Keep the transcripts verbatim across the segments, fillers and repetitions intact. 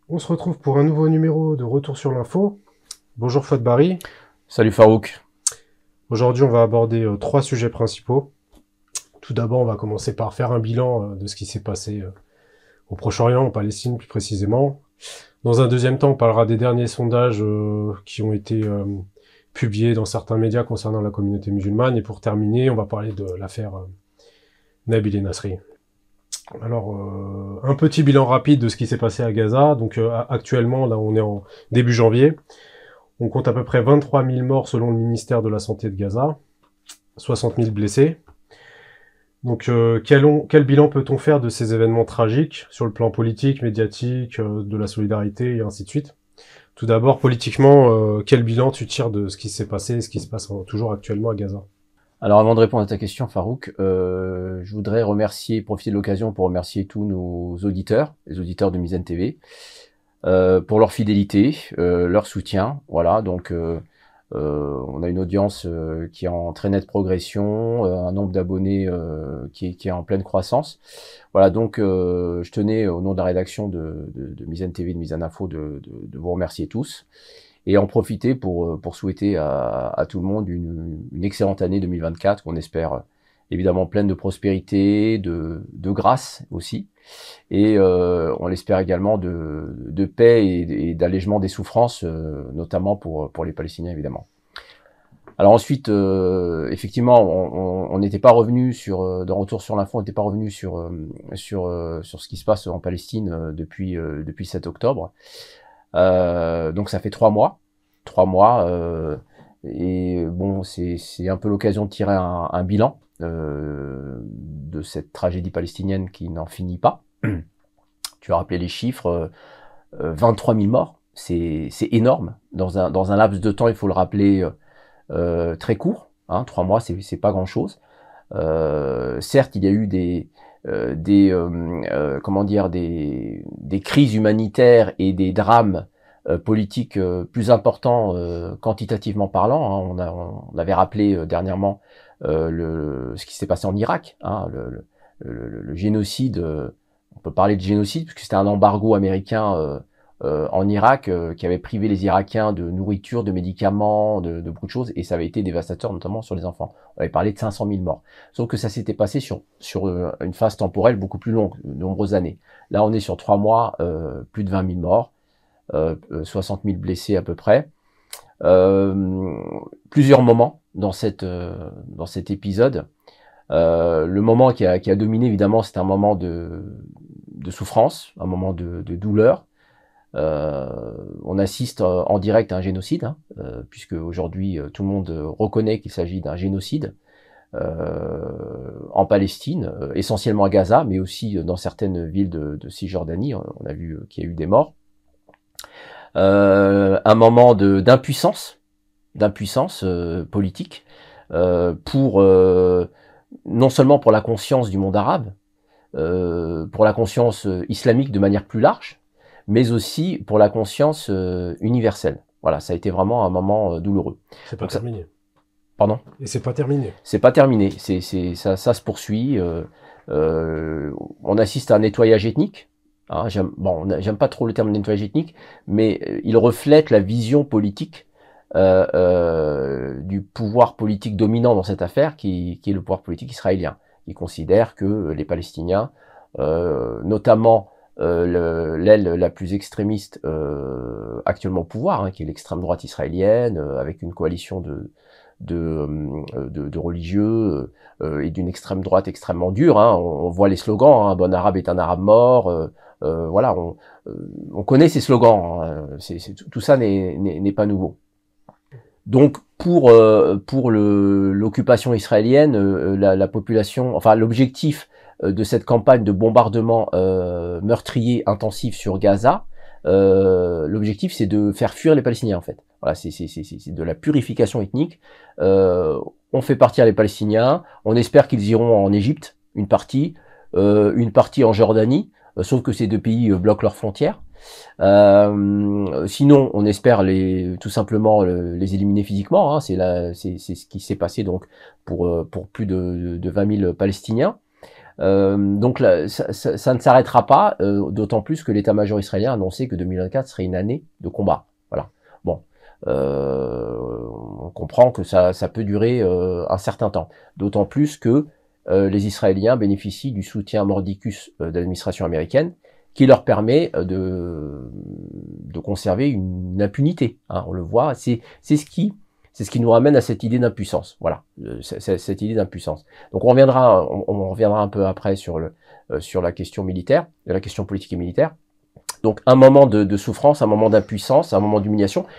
On se retrouve pour un nouveau numéro de Retour sur l'info. Bonjour Fouad Barry. Salut Farouk. Aujourd'hui, on va aborder euh, trois sujets principaux. Tout d'abord, on va commencer par faire un bilan euh, de ce qui s'est passé euh, au Proche-Orient, en Palestine plus précisément. Dans un deuxième temps, on parlera des derniers sondages euh, qui ont été euh, publiés dans certains médias concernant la communauté musulmane. Et pour terminer, on va parler de l'affaire euh, Nabil et Nasri. Alors, euh, un petit bilan rapide de ce qui s'est passé à Gaza. Donc euh, actuellement, là, on est en début janvier. On compte à peu près vingt-trois mille morts selon le ministère de la Santé de Gaza, soixante mille blessés. Donc euh, quel, on, quel bilan peut-on faire de ces événements tragiques sur le plan politique, médiatique, euh, de la solidarité et ainsi de suite? Tout d'abord, politiquement, euh, quel bilan tu tires de ce qui s'est passé et ce qui se passe euh, toujours actuellement à Gaza? Alors avant de répondre à ta question Farouk, euh, je voudrais remercier, profiter de l'occasion pour remercier tous nos auditeurs, les auditeurs de Mizan T V, euh, pour leur fidélité, euh, leur soutien. Voilà, donc euh, euh, on a une audience euh, qui est en très nette progression, euh, un nombre d'abonnés euh, qui, est, qui est en pleine croissance. Voilà, donc euh, je tenais au nom de la rédaction de, de, de Mizan T V, de Mizan Info, de, de, de vous remercier tous. Et en profiter pour, pour souhaiter à, à tout le monde une, une excellente année deux mille vingt-quatre, qu'on espère évidemment pleine de prospérité, de, de grâce aussi, et euh, on l'espère également de, de paix et, et d'allègement des souffrances, euh, notamment pour, pour les Palestiniens évidemment. Alors ensuite, euh, effectivement, on n'était pas revenu sur, euh, de retour sur l'info, on n'était pas revenu sur, euh, sur, euh, sur ce qui se passe en Palestine euh, depuis, euh, depuis le sept octobre. Euh, donc ça fait trois mois, trois mois, euh, et bon, c'est c'est un peu l'occasion de tirer un, un bilan euh, de cette tragédie palestinienne qui n'en finit pas. Tu as rappelé les chiffres, euh, vingt-trois mille morts, c'est c'est énorme dans un dans un laps de temps, il faut le rappeler, euh, très court. Hein, trois mois, c'est c'est pas grand chose. Euh, certes, il y a eu des euh, des euh, euh, comment dire des des crises humanitaires et des drames euh, politiques euh, plus importants euh, quantitativement parlant. Hein. On, a, on avait rappelé euh, dernièrement euh, le, ce qui s'est passé en Irak, hein, le, le, le, le génocide. Euh, on peut parler de génocide puisque c'était un embargo américain euh, euh, en Irak euh, qui avait privé les Irakiens de nourriture, de médicaments, de, de beaucoup de choses, et ça avait été dévastateur notamment sur les enfants. On avait parlé de cinq cent mille morts. Sauf que ça s'était passé sur sur une phase temporelle beaucoup plus longue, de nombreuses années. Là, on est sur trois mois, euh, plus de vingt mille morts, euh, soixante mille blessés à peu près. Euh, plusieurs moments dans cette euh, dans cet épisode. Euh, le moment qui a qui a dominé évidemment, c'est un moment de de souffrance, un moment de, de douleur. Euh, on assiste en direct à un génocide, hein, euh, puisque aujourd'hui tout le monde reconnaît qu'il s'agit d'un génocide. Euh, en Palestine, euh, essentiellement à Gaza, mais aussi dans certaines villes de, de Cisjordanie. On a vu qu'il y a eu des morts. Euh, un moment de d'impuissance, d'impuissance euh, politique, euh, pour euh, non seulement pour la conscience du monde arabe, euh, pour la conscience islamique de manière plus large, mais aussi pour la conscience euh, universelle. Voilà, ça a été vraiment un moment euh, douloureux. C'est pas Donc, terminé. Ça... Pardon? Et c'est pas terminé. C'est pas terminé. C'est, c'est, ça, ça se poursuit. Euh, euh, on assiste à un nettoyage ethnique. Hein, j'aime, bon, j'aime pas trop le terme nettoyage ethnique, mais il reflète la vision politique euh, euh, du pouvoir politique dominant dans cette affaire, qui, qui est le pouvoir politique israélien. Il considère que les Palestiniens, euh, notamment euh, l'aile la plus extrémiste euh, actuellement au pouvoir, hein, qui est l'extrême droite israélienne, euh, avec une coalition de De, de, de religieux euh, et d'une extrême droite extrêmement dure. Hein. On, on voit les slogans, hein, un bon arabe est un arabe mort. Euh, euh, voilà, on, euh, on connaît ces slogans. Hein. C'est, c'est, tout ça n'est, n'est, n'est pas nouveau. Donc pour euh, pour le, l'occupation israélienne, euh, la, la population, enfin l'objectif euh, de cette campagne de bombardement euh, meurtrier intensif sur Gaza, euh, l'objectif c'est de faire fuir les Palestiniens en fait. Voilà, c'est c'est c'est c'est de la purification ethnique. Euh, on fait partir les Palestiniens. On espère qu'ils iront en Égypte, une partie, euh, une partie en Jordanie, euh, sauf que ces deux pays euh, bloquent leurs frontières. Euh, sinon, on espère les tout simplement les éliminer physiquement. Hein, c'est là, c'est c'est ce qui s'est passé donc pour pour plus de, de vingt mille Palestiniens. Euh, donc là, ça, ça, ça ne s'arrêtera pas, euh, d'autant plus que l'état-major israélien a annoncé que deux mille vingt-quatre serait une année de combat. Voilà. Bon, euh, on comprend que ça, ça peut durer euh, un certain temps. D'autant plus que euh, les Israéliens bénéficient du soutien mordicus euh, de l'administration américaine, qui leur permet de, de conserver une impunité. Hein, on le voit, c'est c'est ce qui c'est ce qui nous ramène à cette idée d'impuissance. Voilà, c'est cette idée d'impuissance. Donc on reviendra, on, on reviendra un peu après sur le euh, sur la question militaire, la question politique et militaire. Donc un moment de, de souffrance, un moment d'impuissance, un moment d'humiliation.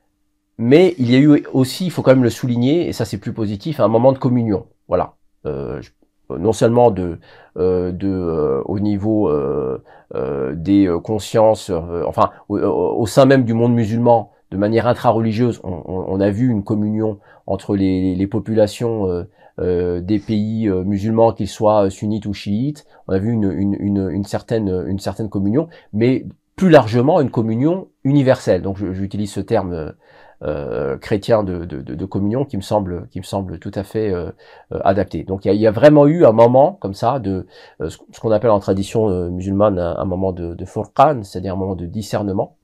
Mais il y a eu aussi, il faut quand même le souligner, et ça c'est plus positif, un moment de communion. Voilà. Euh, je, non seulement de, euh, de euh, au niveau euh, euh, des consciences, euh, enfin au, au sein même du monde musulman, de manière intra-religieuse, on, on, on a vu une communion entre les, les populations euh, euh, des pays euh, musulmans, qu'ils soient sunnites ou chiites. On a vu une, une, une, une certaine, une certaine communion, mais plus largement une communion universelle. Donc j'utilise ce terme euh, chrétien de, de, de, de communion qui me semble, qui me semble tout à fait euh, adapté. Donc il y a, il y a vraiment eu un moment comme ça de euh, ce qu'on appelle en tradition euh, musulmane un, un moment de, de furqan, c'est-à-dire un moment de discernement.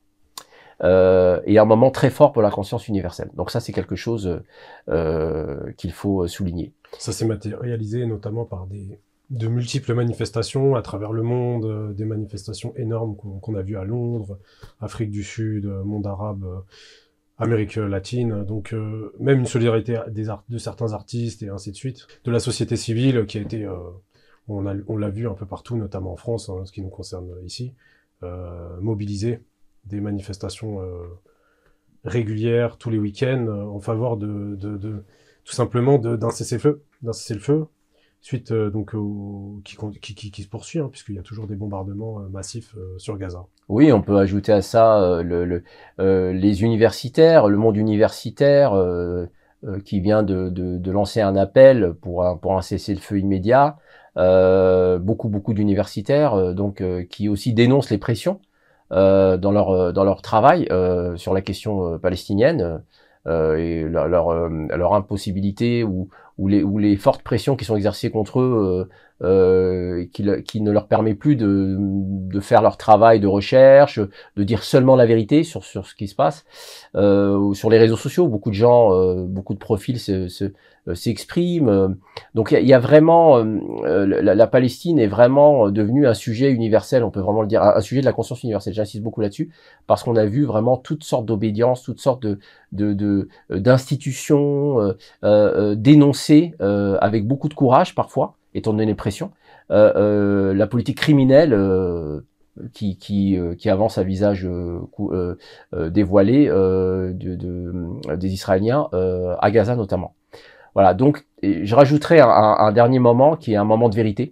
Euh, et un moment très fort pour la conscience universelle. Donc ça, c'est quelque chose euh, qu'il faut souligner. Ça s'est matérialisé notamment par des, de multiples manifestations à travers le monde, euh, des manifestations énormes qu'on qu'on a vues à Londres, Afrique du Sud, monde arabe, euh, Amérique latine, donc euh, même une solidarité des art de certains artistes et ainsi de suite, de la société civile qui a été, euh, on a, on l'a vu un peu partout, notamment en France, hein, ce qui nous concerne ici, euh, mobilisée. Des manifestations euh, régulières tous les week-ends euh, en faveur de, de, de tout simplement d'un cessez-le-feu, d'un cessez-le-feu, suite euh, donc au, qui, qui, qui, qui se poursuit, hein, puisqu'il y a toujours des bombardements euh, massifs euh, sur Gaza. Oui, on peut ajouter à ça euh, le, le, euh, les universitaires, le monde universitaire euh, euh, qui vient de, de, de lancer un appel pour un, pour un cessez-le-feu immédiat. Euh, beaucoup beaucoup d'universitaires euh, donc euh, qui aussi dénoncent les pressions Euh, dans leur dans leur travail euh, sur la question euh, palestinienne euh, et leur leur, euh, leur impossibilité ou ou les ou les fortes pressions qui sont exercées contre eux euh, euh, qui qui ne leur permet plus de de faire leur travail de recherche, de dire seulement la vérité sur sur ce qui se passe euh, sur les réseaux sociaux. Beaucoup de gens, euh, beaucoup de profils se, se s'expriment. Donc il y, y a vraiment euh, la, la Palestine est vraiment devenue un sujet universel, on peut vraiment le dire, un, un sujet de la conscience universelle. J'insiste beaucoup là-dessus parce qu'on a vu vraiment toutes sortes d'obédiences, toutes sortes de de, de d'institutions euh, euh, dénoncées euh, avec beaucoup de courage parfois, étant donné les pressions. Euh, euh, la politique criminelle euh, qui qui euh, qui avance à visage euh, euh, euh, dévoilé euh, de, de, des Israéliens euh, à Gaza notamment. Voilà, donc je rajouterai un, un, un dernier moment qui est un moment de vérité,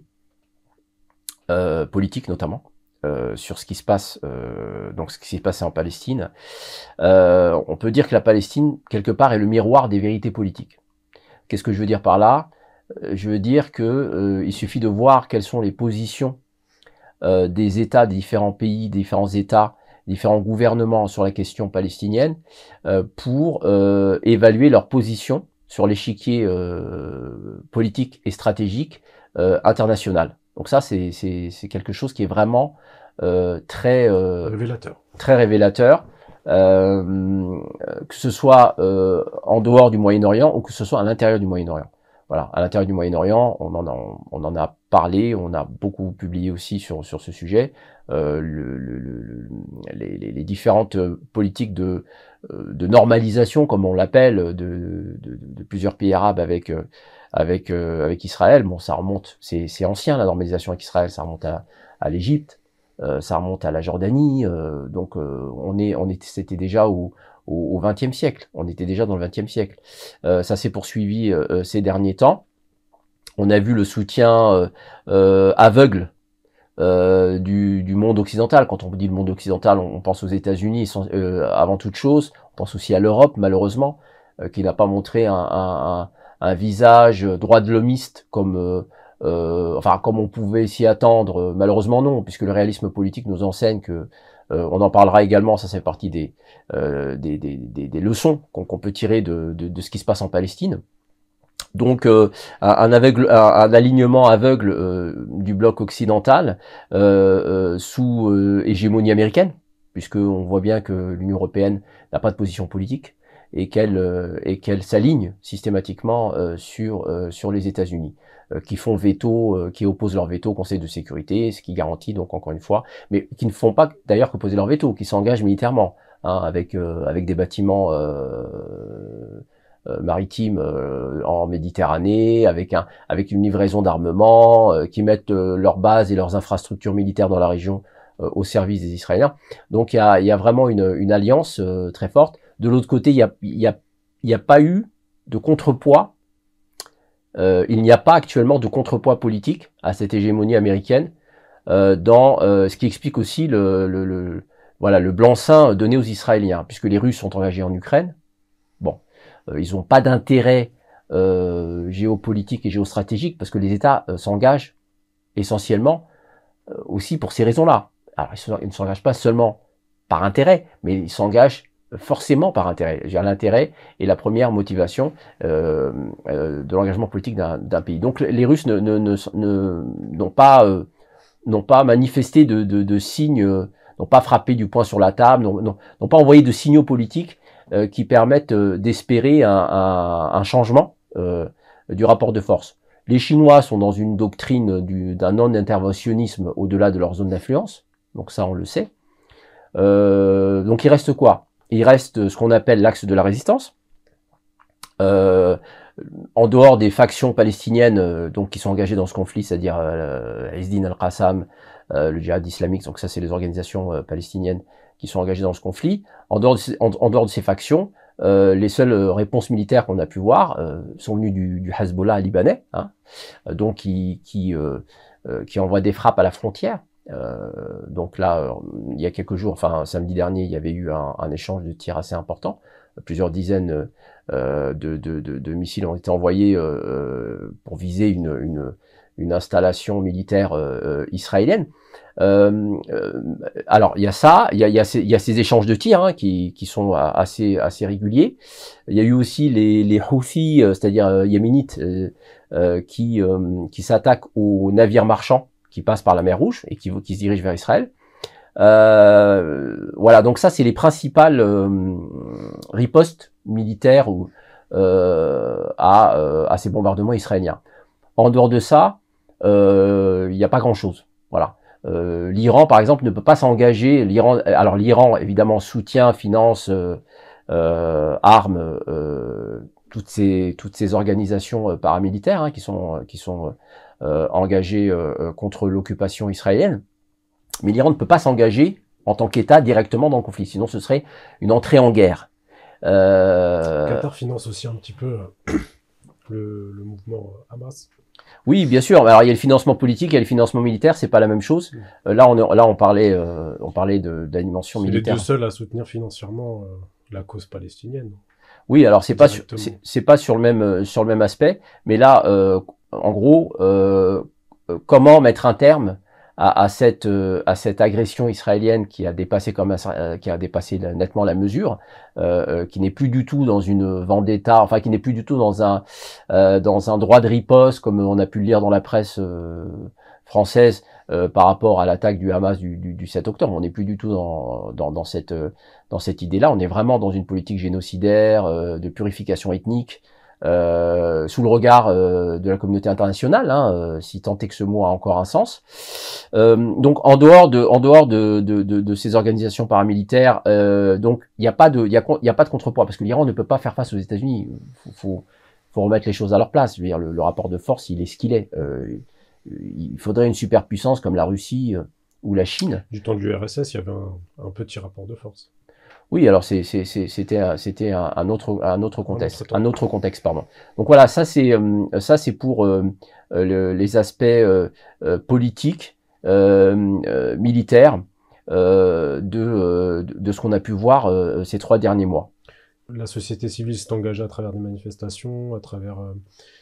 euh, politique notamment, euh, sur ce qui se passe, euh, donc ce qui s'est passé en Palestine. Euh, on peut dire que la Palestine, quelque part, est le miroir des vérités politiques. Qu'est-ce que je veux dire par là? Je veux dire que euh, il suffit de voir quelles sont les positions euh, des États, des différents pays, des différents États, différents gouvernements sur la question palestinienne, euh, pour euh, évaluer leur position sur l'échiquier euh, politique et stratégique euh, international. Donc ça, c'est quelque chose qui est vraiment euh, très euh, révélateur. Très révélateur, euh, que ce soit euh, en dehors du Moyen-Orient ou que ce soit à l'intérieur du Moyen-Orient. Voilà, à l'intérieur du Moyen-Orient, on en a, on en a parlé, on a beaucoup publié aussi sur sur ce sujet. Euh, le, le, le, les, les différentes politiques de de normalisation, comme on l'appelle, de, de, de plusieurs pays arabes avec avec avec Israël. Bon, ça remonte, c'est c'est ancien la normalisation avec Israël, ça remonte à à l'Égypte, euh, ça remonte à la Jordanie. Euh, donc euh, on est on était c'était déjà au au vingtième siècle. On était déjà dans le vingtième siècle. Euh, ça s'est poursuivi euh, ces derniers temps. On a vu le soutien euh, euh, aveugle euh, du, du monde occidental. Quand on dit le monde occidental, on, on pense aux États-Unis euh, avant toute chose. On pense aussi à l'Europe, malheureusement, euh, qui n'a pas montré un, un, un, un visage droit de l'homiste comme euh, euh, enfin comme on pouvait s'y attendre. Malheureusement non, puisque le réalisme politique nous enseigne que Euh, on en parlera également, ça fait partie des, euh, des, des, des, des leçons qu'on qu'on peut tirer de, de, de ce qui se passe en Palestine. Donc euh, un, aveugle, un, un alignement aveugle euh, du bloc occidental euh, euh, sous euh, hégémonie américaine, puisque on voit bien que l'Union européenne n'a pas de position politique et qu'elle euh, et qu'elle s'aligne systématiquement euh, sur euh, sur les États-Unis, euh, qui font veto, euh, qui opposent leur veto au Conseil de sécurité, ce qui garantit donc encore une fois, mais qui ne font pas d'ailleurs que poser leur veto, qui s'engagent militairement, hein, avec euh, avec des bâtiments euh, euh, maritimes euh, en Méditerranée, avec un avec une livraison d'armement, euh, qui mettent euh, leurs bases et leurs infrastructures militaires dans la région euh, au service des Israéliens. Donc il y a il y a vraiment une une alliance euh, très forte. De l'autre côté, il y a il y a il y a pas eu de contrepoids. Euh, il n'y a pas actuellement de contrepoids politique à cette hégémonie américaine, euh, dans euh, ce qui explique aussi le, le, le voilà le blanc-seing donné aux Israéliens, puisque les Russes sont engagés en Ukraine. Bon, euh, ils n'ont pas d'intérêt euh, géopolitique et géostratégique parce que les États euh, s'engagent essentiellement euh, aussi pour ces raisons-là. Alors ils ne s'engagent pas seulement par intérêt, mais ils s'engagent forcément par intérêt. L'intérêt est la première motivation euh, euh, de l'engagement politique d'un pays. Donc les Russes ne, ne, ne, ne, n'ont pas, euh, n'ont pas manifesté de, de, de signes, euh, n'ont pas frappé du poing sur la table, n'ont pas envoyé de signaux politiques euh, qui permettent euh, d'espérer un, un, un changement euh, du rapport de force. Les Chinois sont dans une doctrine d'un non-interventionnisme au-delà de leur zone d'influence, donc ça on le sait. Euh, donc il reste quoi? Il reste ce qu'on appelle l'axe de la résistance, euh, en dehors des factions palestiniennes euh, donc qui sont engagées dans ce conflit, c'est-à-dire euh, Hezbollah al-Qassam, euh, le djihad islamique, donc ça c'est les organisations euh, palestiniennes qui sont engagées dans ce conflit. En dehors de ces, en, en dehors de ces factions, euh, les seules réponses militaires qu'on a pu voir euh, sont venues du, du Hezbollah libanais, hein, donc qui, qui, euh, euh, qui envoie des frappes à la frontière. Euh, donc là, euh, il y a quelques jours, enfin samedi dernier, il y avait eu un, un échange de tirs assez important. Plusieurs dizaines euh, de, de, de, de missiles ont été envoyés euh, pour viser une, une, une installation militaire euh, israélienne. Euh, euh, alors il y a ça, il y a, il y a, ces, il y a ces échanges de tirs hein, qui, qui sont assez, assez réguliers. Il y a eu aussi les, les Houthis, c'est-à-dire euh, yéménites, euh, euh, qui, euh, qui s'attaquent aux navires marchands qui passe par la mer Rouge et qui, qui se dirige vers Israël. Euh, voilà, donc ça c'est les principales euh, ripostes militaires ou, euh, à, euh, à ces bombardements israéliens. En dehors de ça, il euh, n'y a pas grand-chose. Voilà. Euh, L'Iran, par exemple, ne peut pas s'engager. L'Iran, alors l'Iran, évidemment, soutient, finance, euh, euh, arme euh, toutes ces toutes ces organisations paramilitaires hein, qui sont qui sont Euh, engagé euh, contre l'occupation israélienne. Mais l'Iran ne peut pas s'engager en tant qu'État directement dans le conflit, sinon ce serait une entrée en guerre. Euh... Qatar finance aussi un petit peu le, le mouvement Hamas. Oui, bien sûr. Alors il y a le financement politique, il y a le financement militaire, c'est pas la même chose. Euh, là, on là on parlait, euh, on parlait de, de la dimension militaire. C'est les deux seuls à soutenir financièrement euh, la cause palestinienne. Oui, alors c'est pas c'est pas sur le même sur le même aspect, mais là. Euh, En gros, euh, comment mettre un terme à, à cette euh, à cette agression israélienne qui a dépassé comme euh, qui a dépassé nettement la mesure, euh, qui n'est plus du tout dans une vendetta, enfin qui n'est plus du tout dans un euh, dans un droit de riposte comme on a pu le lire dans la presse euh, française euh, par rapport à l'attaque du Hamas du, du, du sept octobre. On n'est plus du tout dans dans, dans cette dans cette idée-là. On est vraiment dans une politique génocidaire, euh, de purification ethnique. Euh, sous le regard euh, de la communauté internationale, hein, euh, si tant est que ce mot a encore un sens. Euh, donc en dehors de, en dehors de, de, de, de ces organisations paramilitaires, euh, donc il n'y a pas de, il y a, y a pas de contrepoids parce que l'Iran ne peut pas faire face aux États-Unis. Faut, faut, faut remettre les choses à leur place. Je veux dire, le, le rapport de force, il est ce qu'il est. Euh, il faudrait une superpuissance comme la Russie euh, ou la Chine. Du temps de l'U R S S, il y avait un, un petit rapport de force. Oui, alors c'est c'est c'était c'était un, un autre un autre contexte, un autre contexte pardon. Donc voilà, ça c'est euh, ça c'est pour euh, le, les aspects euh, euh, politiques, euh, euh, militaires euh, de, euh, de ce qu'on a pu voir euh, ces trois derniers mois. La société civile s'est engagée à travers des manifestations, à travers euh,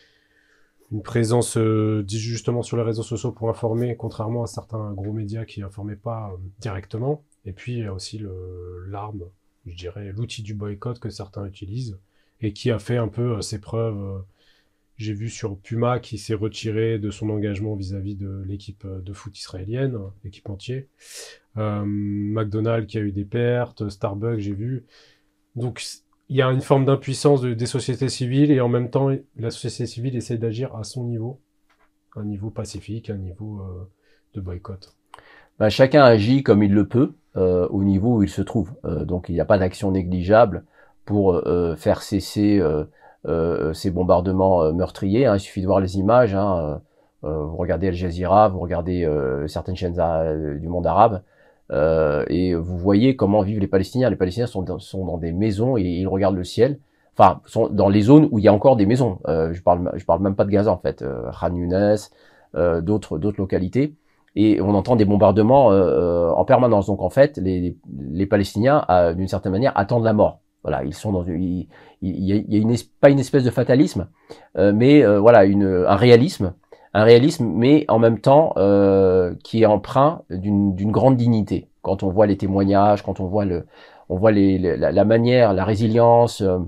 une présence euh, justement sur les réseaux sociaux pour informer, contrairement à certains gros médias qui informaient pas euh, directement. Et puis il y a aussi l'arme, je dirais l'outil du boycott que certains utilisent et qui a fait un peu euh, ses preuves euh, J'ai vu sur Puma qui s'est retiré de son engagement vis-à-vis de l'équipe de foot israélienne, l'équipementier. Euh, McDonald's qui a eu des pertes, Starbucks, j'ai vu. Donc, il y a une forme d'impuissance de, des sociétés civiles et en même temps, la société civile essaie d'agir à son niveau, un niveau pacifique, un niveau euh, de boycott. Ben, chacun agit comme il le peut euh, au niveau où il se trouve. Euh, donc, il n'y a pas d'action négligeable pour euh, faire cesser euh, euh, ces bombardements euh, meurtriers. Hein. Il suffit de voir les images. Hein. Euh, vous regardez Al Jazeera, vous regardez euh, certaines chaînes euh, du monde arabe. Euh, et vous voyez comment vivent les Palestiniens. Les Palestiniens sont dans, sont dans des maisons et ils regardent le ciel. Enfin, sont dans les zones où il y a encore des maisons. Euh, je parle, je parle même pas de Gaza en fait. Euh, Khan Younes, euh, d'autres, d'autres localités. Et on entend des bombardements euh, en permanence. Donc en fait, les, les Palestiniens, euh, d'une certaine manière, attendent la mort. Voilà, ils sont dans une, il, il y a, il y a une, pas une espèce de fatalisme, euh, mais euh, voilà, une, un réalisme. Un réalisme, mais en même temps euh, qui est empreint d'une d'une grande dignité. Quand on voit les témoignages, quand on voit le, on voit les, la, la manière, la résilience, euh,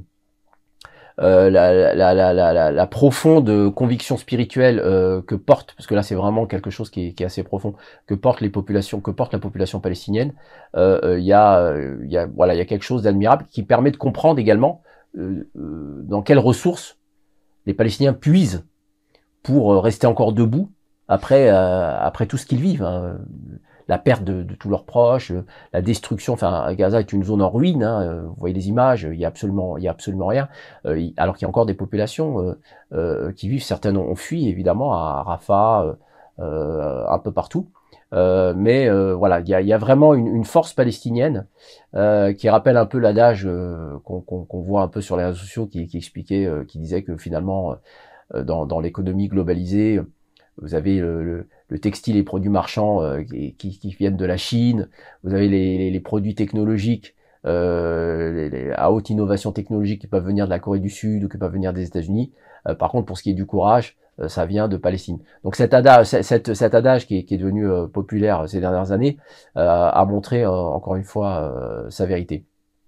euh, la, la, la, la, la profonde conviction spirituelle euh, que porte, parce que là c'est vraiment quelque chose qui est, qui est assez profond, que portent les populations, que porte la population palestinienne. Il euh, y a, il y a, voilà, il y a quelque chose d'admirable qui permet de comprendre également euh, euh, dans quelles ressources les Palestiniens puisent pour rester encore debout après euh, après tout ce qu'ils vivent, hein. La perte de, de tous leurs proches, la destruction. Enfin, Gaza est une zone en ruine. Hein. Vous voyez les images, il y a absolument il y a absolument rien. Euh, alors qu'il y a encore des populations euh, euh, qui vivent. Certaines ont fui évidemment à Rafah, euh, un peu partout. Euh, mais euh, voilà, il y a, il y a vraiment une, une force palestinienne euh, qui rappelle un peu l'adage euh, qu'on qu'on, qu'on voit un peu sur les réseaux sociaux, qui, qui expliquait, euh, qui disait que finalement Dans, dans l'économie globalisée, vous avez le, le, le textile et produits marchands euh, qui, qui viennent de la Chine, vous avez les, les, les produits technologiques euh, les, les, à haute innovation technologique qui peuvent venir de la Corée du Sud ou qui peuvent venir des États-Unis. Euh, par contre, pour ce qui est du courage, euh, ça vient de Palestine. Donc cet adage, cet, cet adage qui est, qui est devenu euh, populaire ces dernières années euh, a montré euh, encore une fois euh, sa vérité.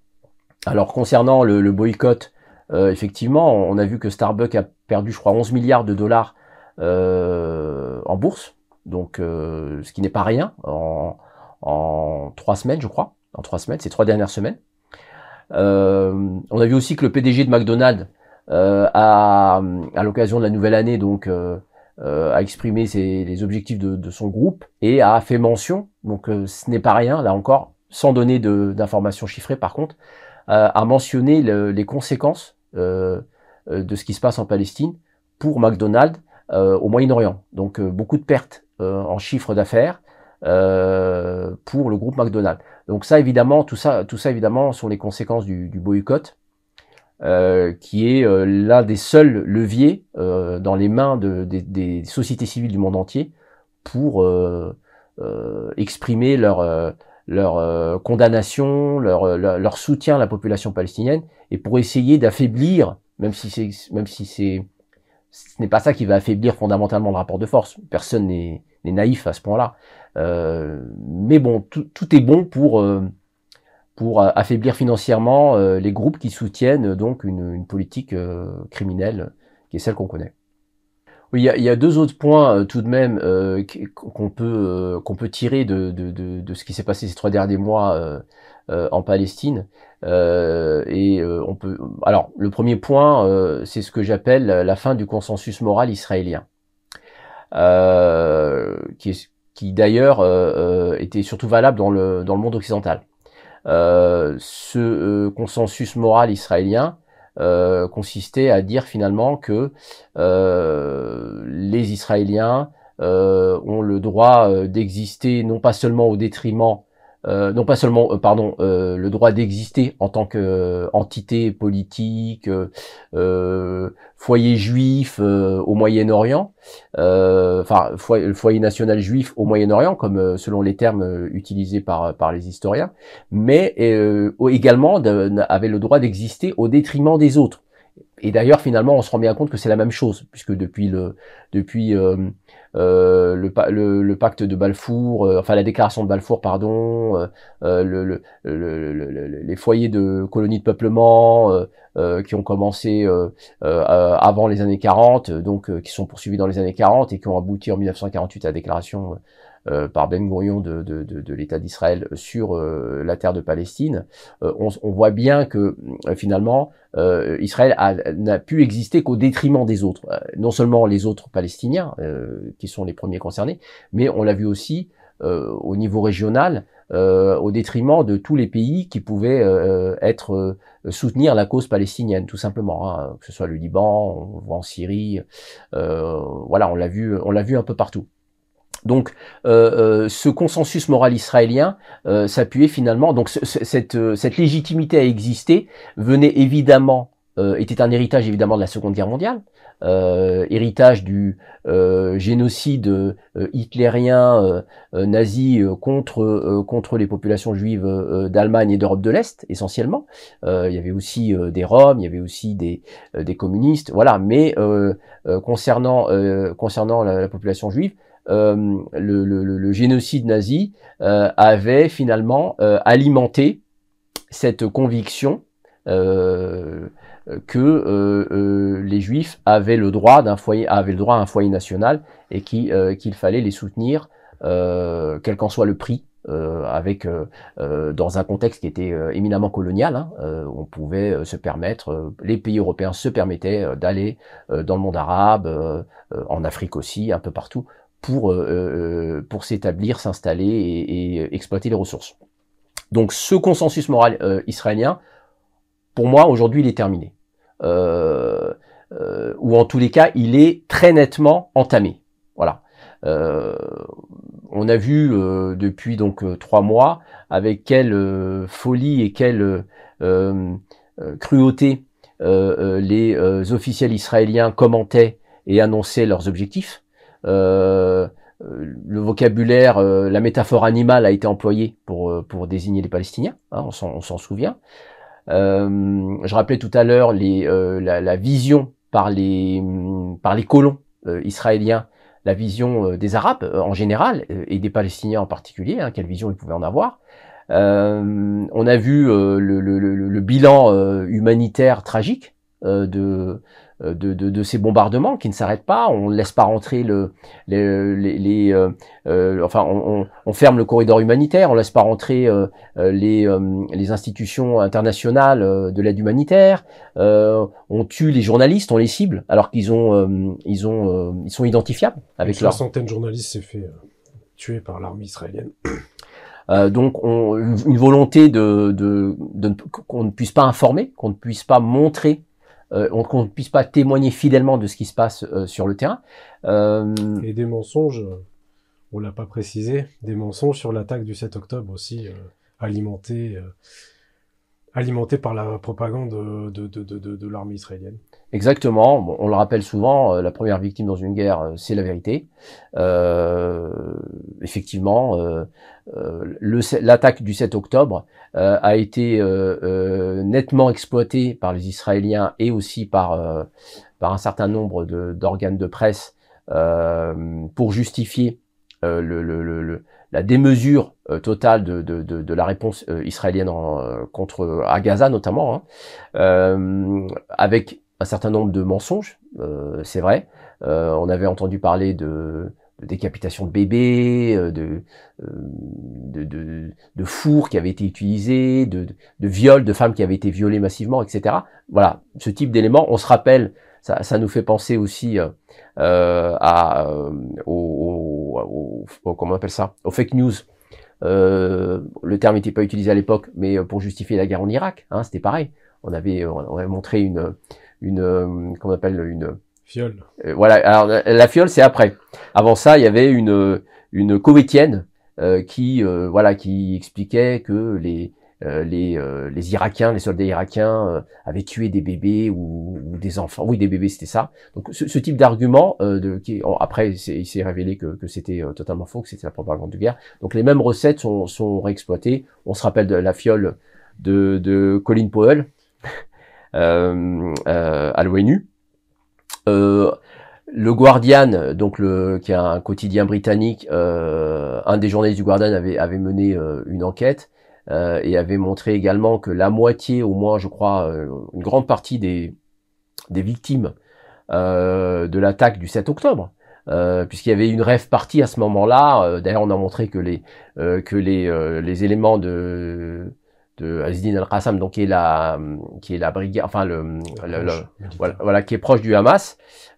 Alors concernant le, le boycott, Euh, effectivement, on a vu que Starbucks a perdu, je crois, onze milliards de dollars euh, en bourse, donc euh, ce qui n'est pas rien en, en trois semaines, je crois, en trois semaines, ces trois dernières semaines. Euh, on a vu aussi que le P D G de McDonald's euh, a, à l'occasion de la nouvelle année, donc, euh, euh, a exprimé ses, les objectifs de, de son groupe et a fait mention, donc euh, ce n'est pas rien, là encore, sans donner d'informations chiffrées, par contre, euh, a mentionné le, les conséquences Euh, de ce qui se passe en Palestine pour McDonald's euh, au Moyen-Orient. Donc euh, beaucoup de pertes euh, en chiffre d'affaires euh, pour le groupe McDonald's. Donc ça évidemment, tout ça, tout ça évidemment sont les conséquences du, du boycott, euh, qui est euh, l'un des seuls leviers euh, dans les mains de, de, des sociétés civiles du monde entier pour euh, euh, exprimer leur euh, leur euh, condamnation, leur, leur, leur soutien à la population palestinienne, et pour essayer d'affaiblir, même si c'est, même si c'est, ce n'est pas ça qui va affaiblir fondamentalement le rapport de force. Personne n'est, n'est naïf à ce point-là. Euh, mais bon, tout, tout est bon pour euh, pour affaiblir financièrement euh, les groupes qui soutiennent donc une, une politique euh, criminelle qui est celle qu'on connaît. Oui, il y a, il y a deux autres points euh, tout de même euh, qu'on peut euh, qu'on peut tirer de, de, de, de ce qui s'est passé ces trois derniers mois euh, euh, en Palestine. Euh, et euh, on peut. Alors, le premier point, euh, c'est ce que j'appelle la fin du consensus moral israélien, euh, qui, est, qui d'ailleurs euh, était surtout valable dans le dans le monde occidental. Euh, ce euh, consensus moral israélien Euh, consistait à dire finalement que euh, les Israéliens euh, ont le droit euh, d'exister non pas seulement au détriment, euh, non pas seulement, euh, pardon, euh, le droit d'exister en tant qu'entité politique, euh, euh, foyer juif euh, au Moyen-Orient, euh, enfin foyer, foyer national juif au Moyen-Orient, comme euh, selon les termes euh, utilisés par par les historiens, mais euh, également de, avait le droit d'exister au détriment des autres. Et d'ailleurs, finalement, on se rend bien compte que c'est la même chose, puisque depuis le depuis euh, euh, le, le, le pacte de Balfour, euh, enfin la déclaration de Balfour, pardon, euh, euh, le, le, le, le, les foyers de colonies de peuplement euh, euh, qui ont commencé euh, euh, avant les années quarante, donc euh, qui sont poursuivis dans les années quarante et qui ont abouti en mille neuf cent quarante-huit à la déclaration Euh, par Ben Gurion de, de, de, de l'État d'Israël sur euh, la terre de Palestine, euh, on, on voit bien que euh, finalement euh, Israël n'a pu exister qu'au détriment des autres, euh, non seulement les autres Palestiniens euh, qui sont les premiers concernés, mais on l'a vu aussi euh, au niveau régional, euh, au détriment de tous les pays qui pouvaient euh, être euh, soutenir la cause palestinienne, tout simplement, hein, que ce soit le Liban, on le voit en Syrie, euh, voilà, on l'a vu, on l'a vu un peu partout. Donc, euh, euh, ce consensus moral israélien euh, s'appuyait finalement, donc ce, ce, cette, euh, cette légitimité à exister venait évidemment, euh, était un héritage évidemment de la Seconde Guerre mondiale, euh, héritage du euh, génocide euh, hitlérien euh, euh, nazi euh, contre euh, contre les populations juives euh, d'Allemagne et d'Europe de l'Est essentiellement. Euh, il y avait aussi euh, des Roms, il y avait aussi des euh, des communistes, voilà. Mais euh, euh, concernant euh, concernant la, la population juive, Euh, le, le, le génocide nazi euh, avait finalement euh, alimenté cette conviction euh, que euh, euh, les Juifs avaient le droit d'un foyer, avaient le droit à un foyer national et qui, euh, qu'il fallait les soutenir, euh, quel qu'en soit le prix. Euh, avec euh, euh, dans un contexte qui était euh, éminemment colonial, hein, euh, on pouvait euh, se permettre, euh, les pays européens se permettaient euh, d'aller euh, dans le monde arabe, euh, euh, en Afrique aussi, un peu partout, pour euh, pour s'établir, s'installer et, et exploiter les ressources. Donc ce consensus moral euh, israélien, pour moi aujourd'hui, il est terminé, euh, euh, ou en tous les cas, il est très nettement entamé. Voilà. Euh, on a vu euh, depuis donc euh, trois mois avec quelle euh, folie et quelle euh, euh, cruauté euh, euh, les euh, officiels israéliens commentaient et annonçaient leurs objectifs. Euh, le vocabulaire, euh, la métaphore animale a été employée pour pour désigner les Palestiniens, hein, on s'en on s'en souvient. Euh, je rappelais tout à l'heure les euh, la, la vision par les par les colons euh, israéliens, la vision euh, des Arabes euh, en général euh, et des Palestiniens en particulier, hein, quelle vision ils pouvaient en avoir. Euh, on a vu euh, le, le, le, le bilan euh, humanitaire tragique euh, de De, de, de ces bombardements qui ne s'arrêtent pas. On ne laisse pas rentrer le, les, les, les euh, euh, enfin, on, on, on ferme le corridor humanitaire, on laisse pas rentrer euh, les, euh, les institutions internationales euh, de l'aide humanitaire. Euh, on tue les journalistes, on les cible, alors qu'ils ont, euh, ils ont, euh, ils sont identifiables avec une leur. soixantaine de journalistes s'est fait euh, tuer par l'armée israélienne. Euh, donc, on, une volonté de, de, de qu'on ne puisse pas informer, qu'on ne puisse pas montrer. Euh, qu'on ne puisse pas témoigner fidèlement de ce qui se passe euh, sur le terrain. Euh... Et des mensonges, on l'a pas précisé, des mensonges sur l'attaque du sept octobre aussi, euh, alimentés, euh, alimentés par la propagande de, de, de, de, de l'armée israélienne. Exactement, bon, on le rappelle souvent, euh, la première victime dans une guerre, euh, c'est la vérité. Euh, effectivement, euh, euh, le, l'attaque du sept octobre euh, a été euh, euh, nettement exploitée par les Israéliens et aussi par, euh, par un certain nombre de, d'organes de presse euh, pour justifier euh, le, le, le, la démesure euh, totale de, de, de, de la réponse euh, israélienne en, euh, contre à Gaza notamment, hein, euh, avec un certain nombre de mensonges, euh, c'est vrai. Euh, on avait entendu parler de, de décapitation de bébés, de, de, de, de fours qui avaient été utilisés, de, de, de viols de femmes qui avaient été violées massivement, et cetera. Voilà, ce type d'éléments, on se rappelle, ça, ça nous fait penser aussi euh, à, euh, au, au, au, comment on appelle ça, aux fake news. Euh, le terme n'était pas utilisé à l'époque, mais pour justifier la guerre en Irak, hein, c'était pareil. On avait, on avait montré une une euh, qu'on appelle une fiole. Euh, voilà, alors la fiole c'est après. Avant ça, il y avait une une Koweïtienne euh, qui euh, voilà qui expliquait que les euh, les euh, les Irakiens, les soldats irakiens euh, avaient tué des bébés ou, ou des enfants. Oui, des bébés, c'était ça. Donc ce, ce type d'argument euh, de qui oh, après il s'est révélé que que c'était euh, totalement faux, que c'était la propagande de guerre. Donc les mêmes recettes sont sont réexploitées. On se rappelle de la fiole de de Colin Powell. euh, euh, à l'ONU. Euh, le Guardian, donc le, qui est un quotidien britannique, euh, un des journalistes du Guardian avait, avait mené euh, une enquête euh, et avait montré également que la moitié, au moins, je crois, euh, une grande partie des, des victimes euh, de l'attaque du sept octobre, euh, puisqu'il y avait une rêve partie à ce moment-là. Euh, D'ailleurs, on a montré que les euh, que les euh, les éléments de de Azdin al-Qassam, donc qui est la qui est la brigade, enfin le, le, le voilà, voilà, qui est proche du Hamas,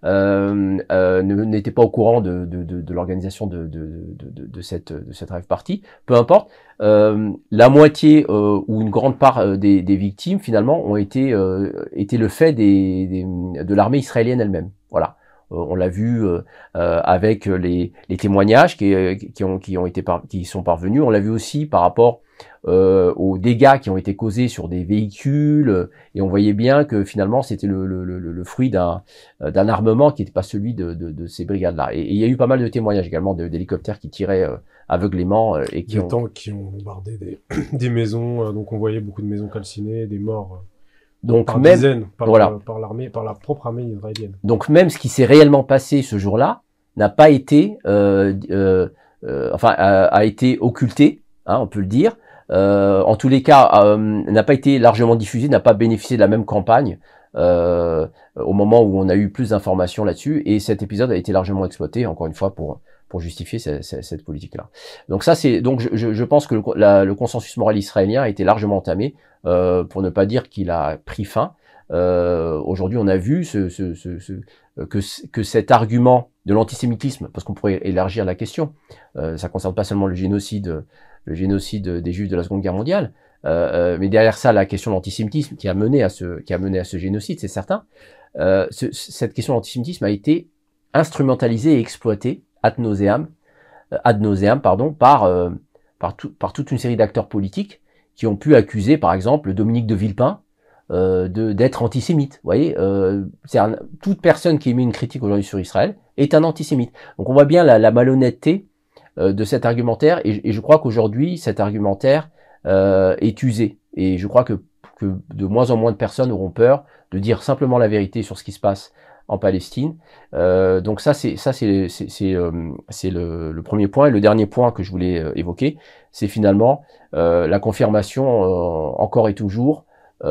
euh, euh, n'était pas au courant de de, de, de l'organisation de, de de de cette de cette rêve partie. Peu importe, euh, la moitié euh, ou une grande part des, des victimes finalement ont été euh, été le fait des, des de l'armée israélienne elle-même. Voilà. On l'a vu euh, avec les, les témoignages qui, qui ont qui ont été par, qui sont parvenus. On l'a vu aussi par rapport euh, aux dégâts qui ont été causés sur des véhicules, et on voyait bien que finalement c'était le, le, le, le fruit d'un d'un armement qui n'était pas celui de, de, de ces brigades-là. Et, et il y a eu pas mal de témoignages également d'hélicoptères qui tiraient euh, aveuglément euh, et qui des ont tanks qui ont bombardé des, des maisons, euh, donc on voyait beaucoup de maisons calcinées, des morts. Euh, donc par même dizaines, par, voilà. par l'armée, par la propre armée israélienne. Donc même ce qui s'est réellement passé ce jour-là n'a pas été, euh, euh, euh, enfin, a, a été occulté, hein, on peut le dire. Euh, en tous les cas, euh, n'a pas été largement diffusé, n'a pas bénéficié de la même campagne euh, au moment où on a eu plus d'informations là-dessus. Et cet épisode a été largement exploité, encore une fois, pour pour justifier cette, cette politique-là. Donc ça, c'est donc je, je pense que le, la, le consensus moral israélien a été largement entamé, euh, pour ne pas dire qu'il a pris fin. Euh, Aujourd'hui, on a vu ce, ce, ce, ce, que, que cet argument de l'antisémitisme, parce qu'on pourrait élargir la question, euh, ça concerne pas seulement le génocide, le génocide des Juifs de la Seconde Guerre mondiale, euh, mais derrière ça, la question de l'antisémitisme qui a mené à ce, qui a mené à ce génocide, c'est certain. Euh, ce, cette question de l'antisémitisme a été instrumentalisée et exploitée ad nauseam, ad nauseam, pardon, par euh, par, tout, par toute une série d'acteurs politiques qui ont pu accuser, par exemple, Dominique de Villepin euh, de d'être antisémite. Vous voyez, euh, c'est un, toute personne qui émet une critique aujourd'hui sur Israël est un antisémite. Donc on voit bien la, la malhonnêteté euh, de cet argumentaire, et, et je crois qu'aujourd'hui cet argumentaire euh, est usé. Et je crois que, que de moins en moins de personnes auront peur de dire simplement la vérité sur ce qui se passe en Palestine. Euh, donc ça, c'est ça, c'est c'est c'est euh, le, le premier point. Et le dernier point que je voulais euh, évoquer, c'est finalement euh, la confirmation euh, encore et toujours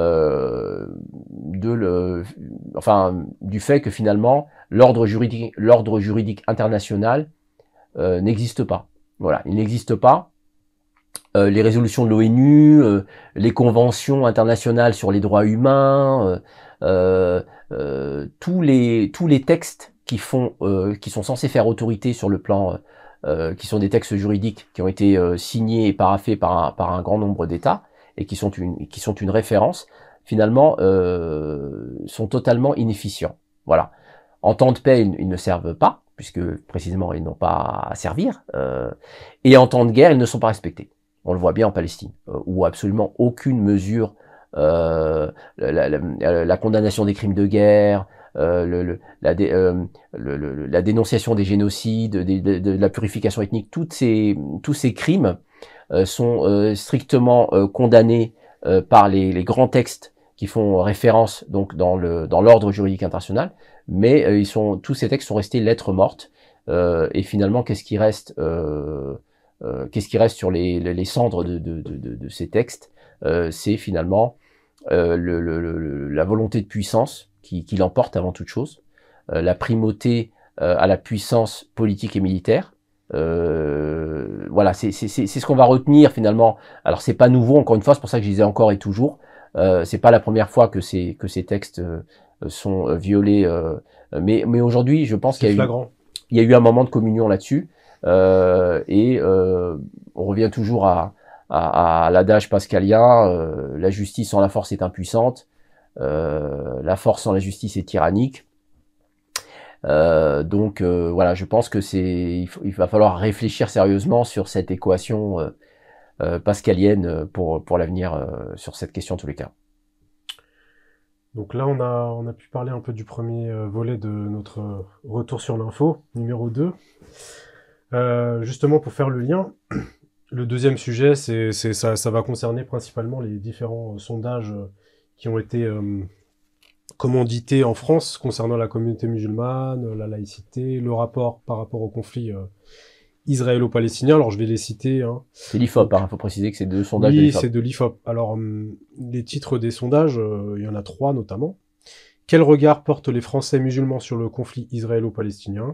euh, de le, enfin du fait que finalement l'ordre juridique l'ordre juridique international euh, n'existe pas. Voilà, il n'existe pas. Euh, les résolutions de l'ONU, euh, les conventions internationales sur les droits humains, euh, euh, tous les tous les textes qui font euh, qui sont censés faire autorité sur le plan, euh, qui sont des textes juridiques qui ont été euh, signés et paraphés par un, par un grand nombre d'États et qui sont une qui sont une référence, finalement euh, sont totalement inefficients. Voilà. En temps de paix, ils, ils ne servent pas puisque précisément ils n'ont pas à servir, euh, et en temps de guerre, ils ne sont pas respectés. On le voit bien en Palestine, euh, où absolument aucune mesure, euh, la, la, la, la condamnation des crimes de guerre, euh, le, le, la, dé, euh, le, le, la dénonciation des génocides, de, de, de la purification ethnique, toutes ces, tous ces crimes euh, sont euh, strictement euh, condamnés euh, par les, les grands textes qui font référence donc dans le dans l'ordre juridique international, mais euh, ils sont tous ces textes sont restés lettres mortes. Euh, et finalement, qu'est-ce qui reste euh, Euh, qu'est-ce qui reste sur les, les cendres de, de, de, de ces textes? euh, C'est finalement euh, le, le, le, la volonté de puissance qui, qui l'emporte avant toute chose, euh, la primauté euh, à la puissance politique et militaire. Euh, voilà, c'est ce qu'on va retenir finalement. Alors c'est pas nouveau, encore une fois, c'est pour ça que je disais encore et toujours. Euh, c'est pas la première fois que ces que ces textes euh, sont violés, euh, mais mais aujourd'hui, je pense qu'il y a eu il y a eu un moment de communion là-dessus. Euh, et euh, on revient toujours à, à, à l'adage pascalien, euh, la justice sans la force est impuissante, euh, la force sans la justice est tyrannique. Euh, donc euh, voilà, je pense que c'est il, il va falloir réfléchir sérieusement sur cette équation euh, euh, pascalienne pour pour l'avenir, euh, sur cette question en tous les cas. Donc là, on a, on a pu parler un peu du premier volet de notre retour sur l'info, numéro deux. Euh, justement, pour faire le lien, le deuxième sujet, c'est ça, ça va concerner principalement les différents sondages qui ont été, euh, commandité en France concernant la communauté musulmane, la laïcité, le rapport par rapport au conflit euh, israélo-palestinien. Alors je vais les citer. Hein. C'est l'I F O P, il hein, faut préciser que c'est deux sondages oui, de l'I F O P. c'est de l'I F O P. Alors hum, les titres des sondages, euh, il y en a trois notamment. Quel regard portent les Français musulmans sur le conflit israélo-palestinien?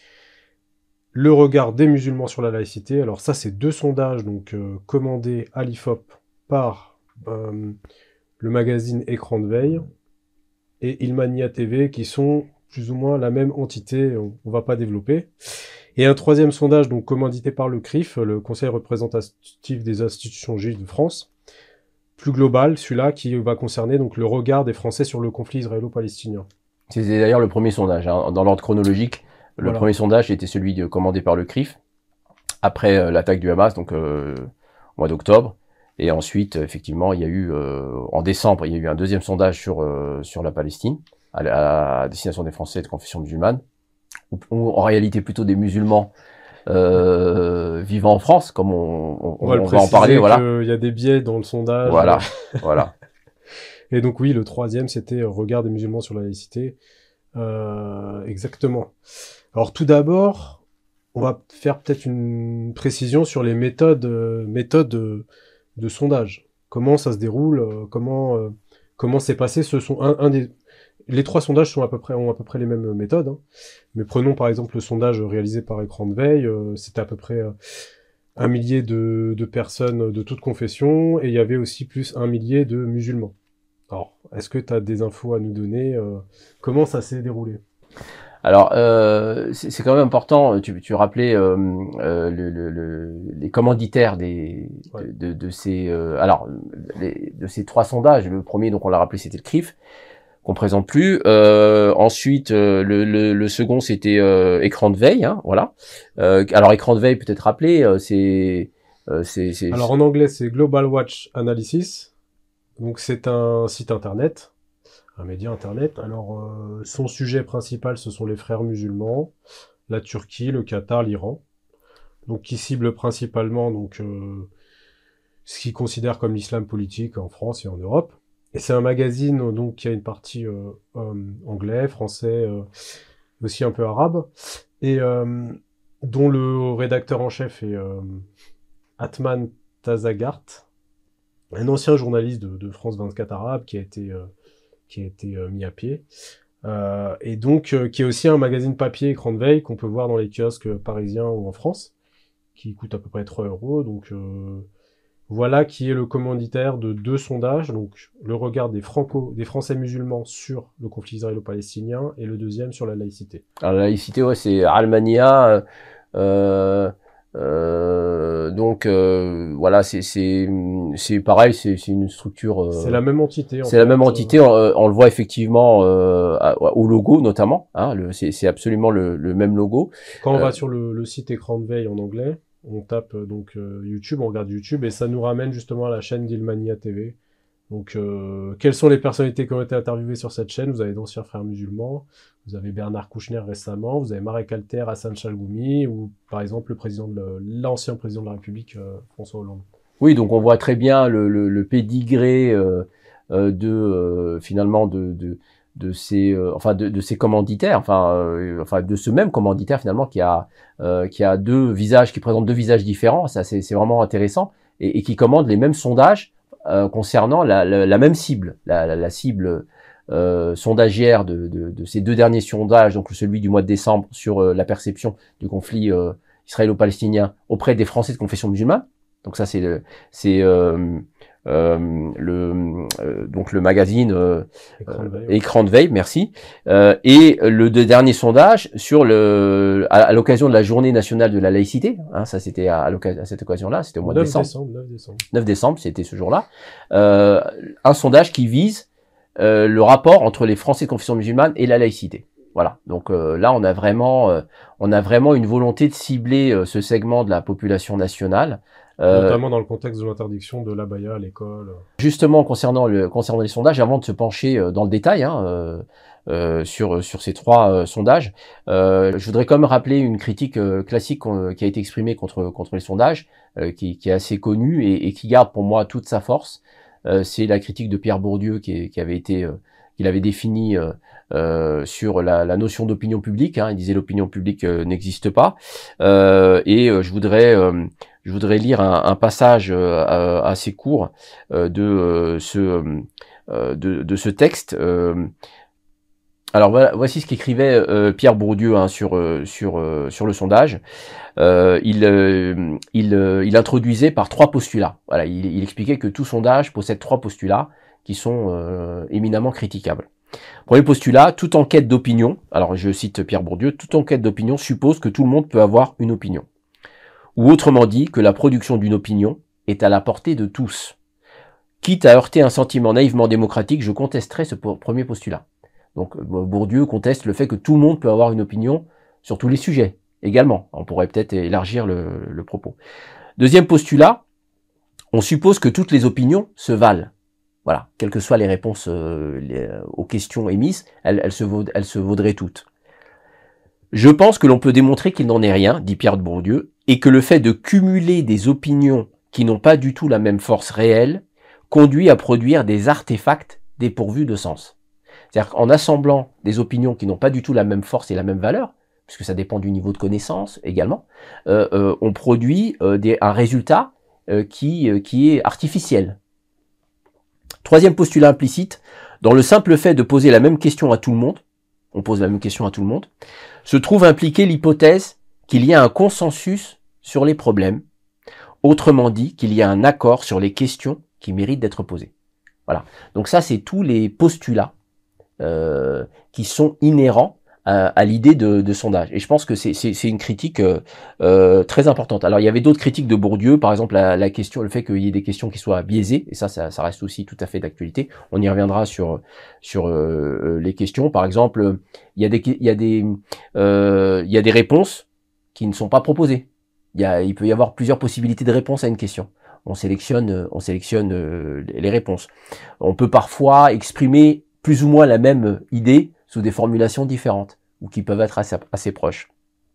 Le regard des musulmans sur la laïcité. Alors ça, c'est deux sondages donc euh, commandés à l'I F O P par euh, le magazine Écran de Veille et Ilmania T V, qui sont plus ou moins la même entité, on, on va pas développer. Et un troisième sondage, donc commandité par le C R I F, le Conseil représentatif des institutions juives de France, plus global, celui-là qui va concerner donc le regard des Français sur le conflit israélo-palestinien. C'est d'ailleurs le premier sondage, hein. Dans l'ordre chronologique, le Voilà. premier sondage était celui de, commandé par le C R I F, après euh, l'attaque du Hamas, donc euh, au mois d'octobre. Et ensuite, effectivement, il y a eu, euh, en décembre, il y a eu un deuxième sondage sur, euh, sur la Palestine, à, la, à destination des Français de confession musulmane, ou, ou en réalité plutôt des musulmans euh, vivant en France, comme on, on, on va, on va en parler. Voilà. Il y a des biais dans le sondage. Voilà, voilà. Et donc oui, le troisième, c'était regard des musulmans sur la laïcité. Euh, exactement. Alors tout d'abord, on va faire peut-être une précision sur les méthodes, euh, méthodes de, de sondage. Comment ça se déroule, euh, comment euh, comment c'est passé. Ce sont un, un des les trois sondages sont à peu près ont à peu près les mêmes méthodes. Hein. Mais prenons par exemple le sondage réalisé par Écran de Veille. Euh, c'était à peu près euh, un millier de, de personnes de toute confession et il y avait aussi plus un millier de musulmans. Alors, est-ce que tu as des infos à nous donner euh, comment ça s'est déroulé? Alors, euh, c'est quand même important, tu, tu rappelais euh, euh, le, le, le, les commanditaires des, ouais. de, de, de ces euh, alors les, de ces trois sondages. Le premier, donc on l'a rappelé, c'était le C R I F, qu'on présente plus. Euh, ensuite, euh, le, le, le second, c'était euh, Écran de Veille, hein, voilà. Euh, alors, Écran de Veille, peut-être rappeler, euh, c'est... Euh, alors, en anglais, c'est Global Watch Analysis. Donc, c'est un site internet. Un média internet. Alors, euh, son sujet principal, ce sont les frères musulmans, la Turquie, le Qatar, l'Iran. Donc, qui cible principalement donc euh, ce qu'ils considèrent comme l'islam politique en France et en Europe. Et c'est un magazine donc qui a une partie euh, euh, anglais, français, euh, aussi un peu arabe, et euh, dont le rédacteur en chef est euh, Atman Tazagart, un ancien journaliste de, de France vingt-quatre Arabe qui a été euh, qui a été euh, mis à pied, euh, et donc euh, qui est aussi un magazine papier Écran de Veille qu'on peut voir dans les kiosques parisiens ou en France, qui coûte à peu près trois euros. Donc euh, voilà qui est le commanditaire de deux sondages, donc le regard des franco, des Français musulmans sur le conflit israélo-palestinien et le deuxième sur la laïcité. Alors la laïcité, ouais, c'est Almania. Euh, Euh, donc euh, voilà, c'est c'est c'est pareil, c'est c'est une structure. Euh, c'est la même entité. C'est la même entité. On, on le voit effectivement euh, au logo notamment. Hein, le, c'est c'est absolument le, le même logo. Quand on euh, va sur le, le site Écran de Veille en anglais, on tape donc euh, YouTube, on regarde YouTube et ça nous ramène justement à la chaîne d'Ilmania T V. Donc, euh, quelles sont les personnalités qui ont été interviewées sur cette chaîne? Vous avez d'anciens frères musulmans, vous avez Bernard Kouchner récemment, vous avez Marek Alter, Hassan Chalgoumi, ou par exemple le président de l'ancien président de la République, euh, François Hollande. Oui, donc on voit très bien le, le, le pédigré euh, euh, de euh, finalement de, de de ces euh, enfin de, de ces commanditaires, enfin euh, enfin de ce même commanditaire finalement qui a euh, qui a deux visages, qui présente deux visages différents. Ça c'est c'est vraiment intéressant et, et qui commande les mêmes sondages. Euh, concernant la, la, la même cible, la, la, la cible euh, sondagière de, de, de ces deux derniers sondages, donc celui du mois de décembre sur euh, la perception du conflit euh, israélo-palestinien auprès des Français de confession musulmane. Donc ça c'est le c'est euh, euh, le euh, donc le magazine euh, Écran de Veille, ouais. Écran de Veille, merci. Euh, et le deux derniers sondages sur le à, à l'occasion de la Journée nationale de la laïcité. Hein, ça c'était à, à, à cette occasion-là, c'était au mois de décembre. décembre. neuf décembre. neuf décembre, c'était ce jour-là. Euh, un sondage qui vise euh, le rapport entre les Français de confession musulmane et la laïcité. Voilà. Donc euh, là, on a vraiment, euh, on a vraiment une volonté de cibler euh, ce segment de la population nationale. Euh, Notamment dans le contexte de l'interdiction de l'abaya à l'école. Justement, concernant le concernant les sondages, avant de se pencher euh, dans le détail hein, euh, euh, sur sur ces trois euh, sondages, euh, je voudrais quand même rappeler une critique euh, classique euh, qui a été exprimée contre contre les sondages, euh, qui, qui est assez connue et, et qui garde pour moi toute sa force. Euh, c'est la critique de Pierre Bourdieu qui, est, qui avait été euh, qu'il avait défini euh, euh, sur la, la notion d'opinion publique. Hein. Il disait l'opinion publique euh, n'existe pas. Euh, et euh, je voudrais euh, je voudrais lire un, un passage euh, assez court euh, de euh, ce euh, de, de ce texte. Euh, alors voilà, voici ce qu'écrivait euh, Pierre Bourdieu hein, sur euh, sur euh, sur le sondage. Euh, il, euh, il, euh, il introduisait par trois postulats. Voilà, il, il expliquait que tout sondage possède trois postulats qui sont euh, éminemment critiquables. Premier postulat, toute enquête d'opinion, alors je cite Pierre Bourdieu, toute enquête d'opinion suppose que tout le monde peut avoir une opinion. Ou autrement dit, que la production d'une opinion est à la portée de tous. Quitte à heurter un sentiment naïvement démocratique, je contesterai ce premier postulat. Donc Bourdieu conteste le fait que tout le monde peut avoir une opinion sur tous les sujets. Également, on pourrait peut-être élargir le, le propos. Deuxième postulat, on suppose que toutes les opinions se valent. Voilà, quelles que soient les réponses euh, les, aux questions émises, elles, elles, se vaud, elles se vaudraient toutes. Je pense que l'on peut démontrer qu'il n'en est rien, dit Pierre Bourdieu, et que le fait de cumuler des opinions qui n'ont pas du tout la même force réelle conduit à produire des artefacts dépourvus de sens. C'est-à-dire qu'en assemblant des opinions qui n'ont pas du tout la même force et la même valeur, puisque ça dépend du niveau de connaissance également, euh, euh, on produit euh, des, un résultat euh, qui, euh, qui est artificiel. Troisième postulat implicite, dans le simple fait de poser la même question à tout le monde, on pose la même question à tout le monde, se trouve impliquée l'hypothèse qu'il y a un consensus sur les problèmes, autrement dit qu'il y a un accord sur les questions qui méritent d'être posées. Voilà. Donc ça, c'est tous les postulats euh, qui sont inhérents à, à l'idée de, de sondage. Et je pense que c'est une critique euh, euh, très importante. Alors, il y avait d'autres critiques de Bourdieu, par exemple la, la question, le fait qu'il y ait des questions qui soient biaisées, et ça, ça, ça reste aussi tout à fait d'actualité. On y reviendra sur sur euh, les questions. Par exemple, il y a des il y a des euh, il y a des réponses qui ne sont pas proposées. Il y a il peut y avoir plusieurs possibilités de réponse à une question. On sélectionne on sélectionne euh, les réponses. On peut parfois exprimer plus ou moins la même idée sous des formulations différentes, ou qui peuvent être assez, assez proches.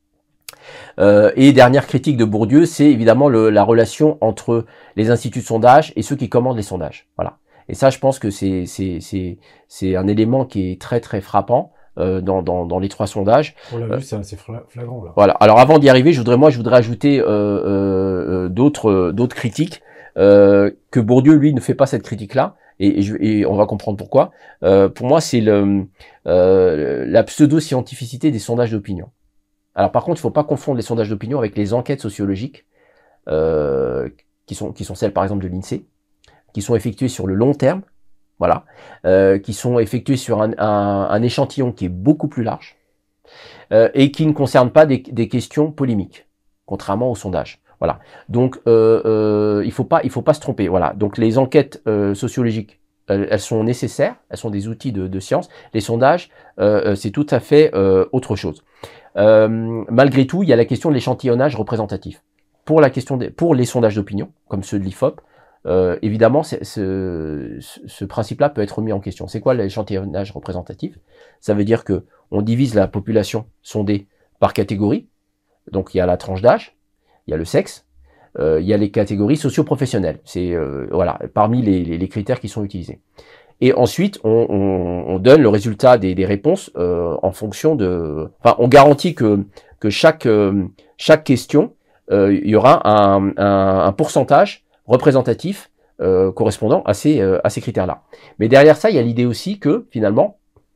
Euh, et dernière critique de Bourdieu, c'est évidemment le, la relation entre les instituts de sondage et ceux qui commandent les sondages. Voilà. Et ça, je pense que c'est c'est un élément qui est très très frappant euh, dans, dans, dans les trois sondages. On l'a euh, vu, c'est assez flagrant là. Voilà. Alors avant d'y arriver, je voudrais moi, je voudrais ajouter euh, euh, d'autres d'autres critiques euh, que Bourdieu lui ne fait pas cette critique-là. Et, et, je, et on va comprendre pourquoi. Euh, pour moi, c'est le euh, la pseudo-scientificité des sondages d'opinion. Alors par contre, il ne faut pas confondre les sondages d'opinion avec les enquêtes sociologiques, euh, qui sont qui sont celles par exemple de l'INSEE, qui sont effectuées sur le long terme, voilà, euh, qui sont effectuées sur un, un, un échantillon qui est beaucoup plus large, euh, et qui ne concernent pas des, des questions polémiques, contrairement aux sondages. Voilà. Donc, euh, euh, il faut pas, il faut pas se tromper. Voilà. Donc, les enquêtes euh, sociologiques, elles, elles sont nécessaires, elles sont des outils de, de science. Les sondages, euh, c'est tout à fait euh, autre chose. Euh, malgré tout, il y a la question de l'échantillonnage représentatif. Pour la question des, pour les sondages d'opinion, comme ceux de l'I F O P, euh, évidemment, ce, ce, ce principe-là peut être remis en question. C'est quoi l'échantillonnage représentatif? Ça veut dire que on divise la population sondée par catégorie. Donc, il y a la tranche d'âge. Il y a le sexe, euh, il y a les catégories socio-professionnelles. C'est euh, voilà parmi les, les, les critères qui sont utilisés. Et ensuite, on, on, on donne le résultat des, des réponses euh, en fonction de. Enfin, on garantit que que chaque euh, chaque question, euh, il y aura un, un, un pourcentage représentatif euh, correspondant à ces euh, à ces critères-là. Mais derrière ça, il y a l'idée aussi que finalement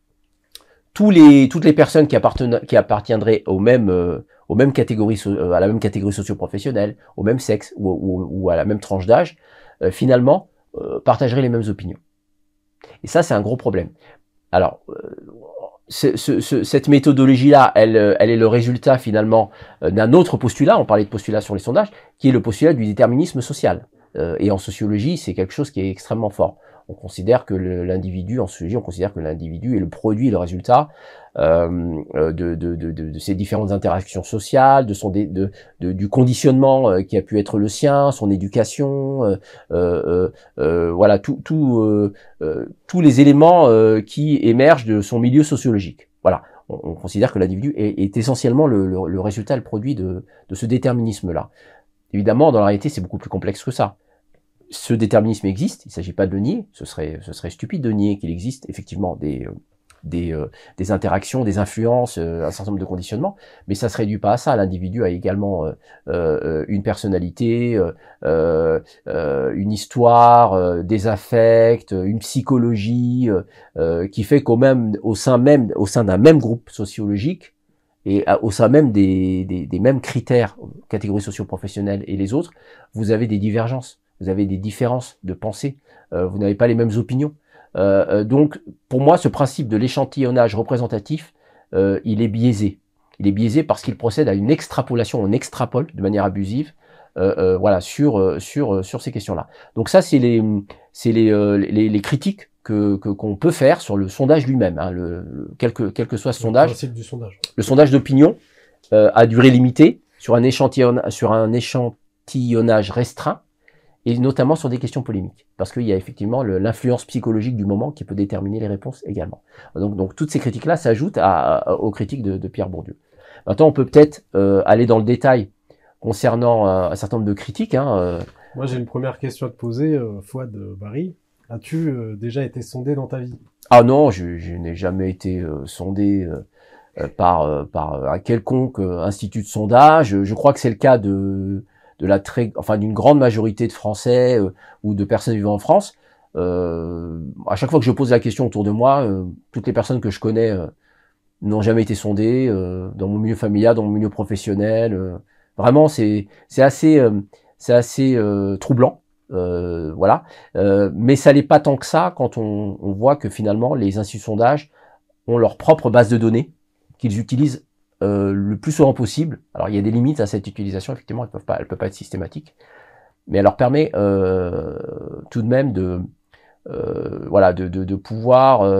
tous les toutes les personnes qui appartiennent qui appartiendraient au même euh, aux mêmes catégories, à la même catégorie socio-professionnelle, au même sexe ou, ou, ou à la même tranche d'âge, euh, finalement, euh, partageraient les mêmes opinions. Et ça, c'est un gros problème. Alors, euh, ce, ce, ce, cette méthodologie-là, elle, elle est le résultat finalement euh, d'un autre postulat, on parlait de postulat sur les sondages, qui est le postulat du déterminisme social. Euh, et en sociologie, c'est quelque chose qui est extrêmement fort. On considère que l'individu, en sociologie, on considère que l'individu est le produit, le résultat euh, de, de, de, de, de ces différentes interactions sociales, de son de, de, de du conditionnement euh, qui a pu être le sien, son éducation, euh, euh, euh, voilà, tout, tout, euh, euh, tous les éléments euh, qui émergent de son milieu sociologique. Voilà, on, on considère que l'individu est, est essentiellement le, le, le résultat, le produit de, de ce déterminisme-là. Évidemment, dans la réalité, c'est beaucoup plus complexe que ça. ce déterminisme existe, il ne s'agit pas de le nier, ce serait, ce serait stupide de nier qu'il existe effectivement des, des, euh, des interactions, des influences, euh, un certain nombre de conditionnements, mais ça se réduit pas à ça. L'individu a également euh, euh, une personnalité, euh, euh, une histoire, euh, des affects, une psychologie, euh, qui fait qu'au même, au sein même, au sein d'un même groupe sociologique, et au sein même des, des, des mêmes critères, catégories socio-professionnelles et les autres, vous avez des divergences, vous avez des différences de pensée, euh, vous n'avez pas les mêmes opinions. Euh, donc, pour moi, ce principe de l'échantillonnage représentatif, euh, il est biaisé. Il est biaisé parce qu'il procède à une extrapolation, on extrapole de manière abusive, euh, euh, voilà, sur sur sur ces questions-là. Donc ça, c'est les c'est les, euh, les les critiques que que qu'on peut faire sur le sondage lui-même, hein, le, le quel que quel que soit ce sondage. Le principe du sondage. Le sondage d'opinion euh, à durée limitée sur un échantillon sur un échantillonnage restreint, et notamment sur des questions polémiques, parce qu'il y a effectivement l'influence psychologique du moment qui peut déterminer les réponses également. Donc, donc toutes ces critiques-là s'ajoutent à, à, aux critiques de, de Pierre Bourdieu. Maintenant, on peut peut-être euh, aller dans le détail concernant euh, un certain nombre de critiques. Hein, euh. Moi, j'ai une première question à te poser, euh, Fouad Barry. As-tu euh, déjà été sondé dans ta vie? Ah non, je, je n'ai jamais été euh, sondé euh, par, euh, par un quelconque euh, institut de sondage. Je crois que c'est le cas de... de la très, enfin d'une grande majorité de Français euh, ou de personnes vivant en France. Euh, à chaque fois que je pose la question autour de moi, euh, toutes les personnes que je connais euh, n'ont jamais été sondées euh, dans mon milieu familial, dans mon milieu professionnel. Euh, vraiment, c'est c'est assez euh, c'est assez euh, troublant, euh, voilà. Euh, mais ça n'est pas tant que ça quand on, on voit que finalement les instituts de sondage ont leur propre base de données qu'ils utilisent Euh, le plus souvent possible. Alors il y a des limites à cette utilisation, effectivement, elles peuvent pas, elles peuvent pas être systématiques, mais elle leur permet euh, tout de même de, euh, voilà, de, de, de pouvoir euh,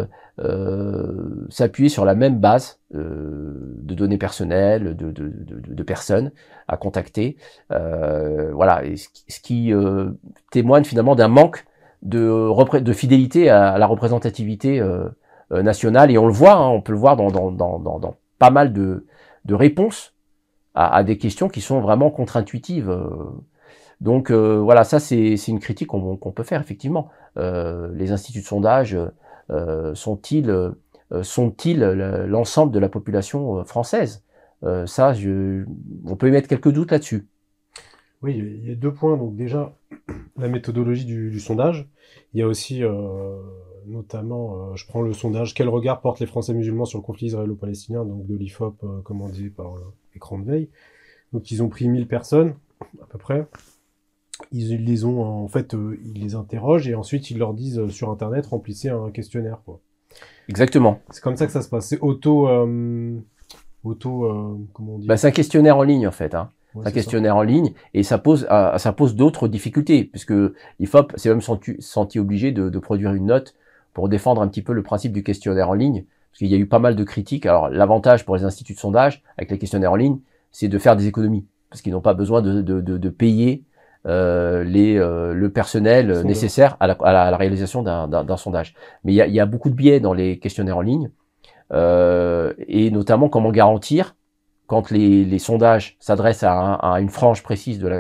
euh, s'appuyer sur la même base euh, de données personnelles, de, de, de, de personnes à contacter, euh, voilà, et ce qui, ce qui euh, témoigne finalement d'un manque de, de fidélité à, à la représentativité euh, nationale, et on le voit, hein, on peut le voir dans, dans, dans, dans, dans pas mal de, de réponses à, à des questions qui sont vraiment contre-intuitives. Donc euh, voilà, ça c'est une critique qu'on qu'on peut faire effectivement. Euh, les instituts de sondage euh, sont-ils euh, sont-ils l'ensemble de la population française? euh, Ça, je, on peut y mettre quelques doutes là-dessus. Oui, il y a deux points. Donc déjà, la méthodologie du, du sondage. Il y a aussi euh, notamment, euh, je prends le sondage « Quel regard portent les Français musulmans sur le conflit israélo-palestinien ?» donc de l'I F O P, euh, commandé par euh, Écran de Veille. Donc ils ont pris mille personnes, à peu près. Ils, ils les ont, en fait, euh, ils les interrogent et ensuite ils leur disent euh, sur Internet, remplissez un questionnaire, quoi. Exactement. C'est comme ça que ça se passe. C'est auto... Euh, auto... Euh, comment on dit bah, c'est un questionnaire en ligne, en fait, hein. Ouais, un questionnaire ça. en ligne, et ça pose, euh, ça pose d'autres difficultés, puisque l'I F O P s'est même senti, senti obligé de, de produire une note pour défendre un petit peu le principe du questionnaire en ligne, parce qu'il y a eu pas mal de critiques. Alors l'avantage pour les instituts de sondage avec les questionnaires en ligne, c'est de faire des économies, parce qu'ils n'ont pas besoin de, de, de, de payer euh, les, euh, le personnel Sondeur. nécessaire à la, à la, à la réalisation d'un sondage. Mais il y a, il y a beaucoup de biais dans les questionnaires en ligne, euh, et notamment comment garantir, quand les, les sondages s'adressent à, un, à une frange précise de la,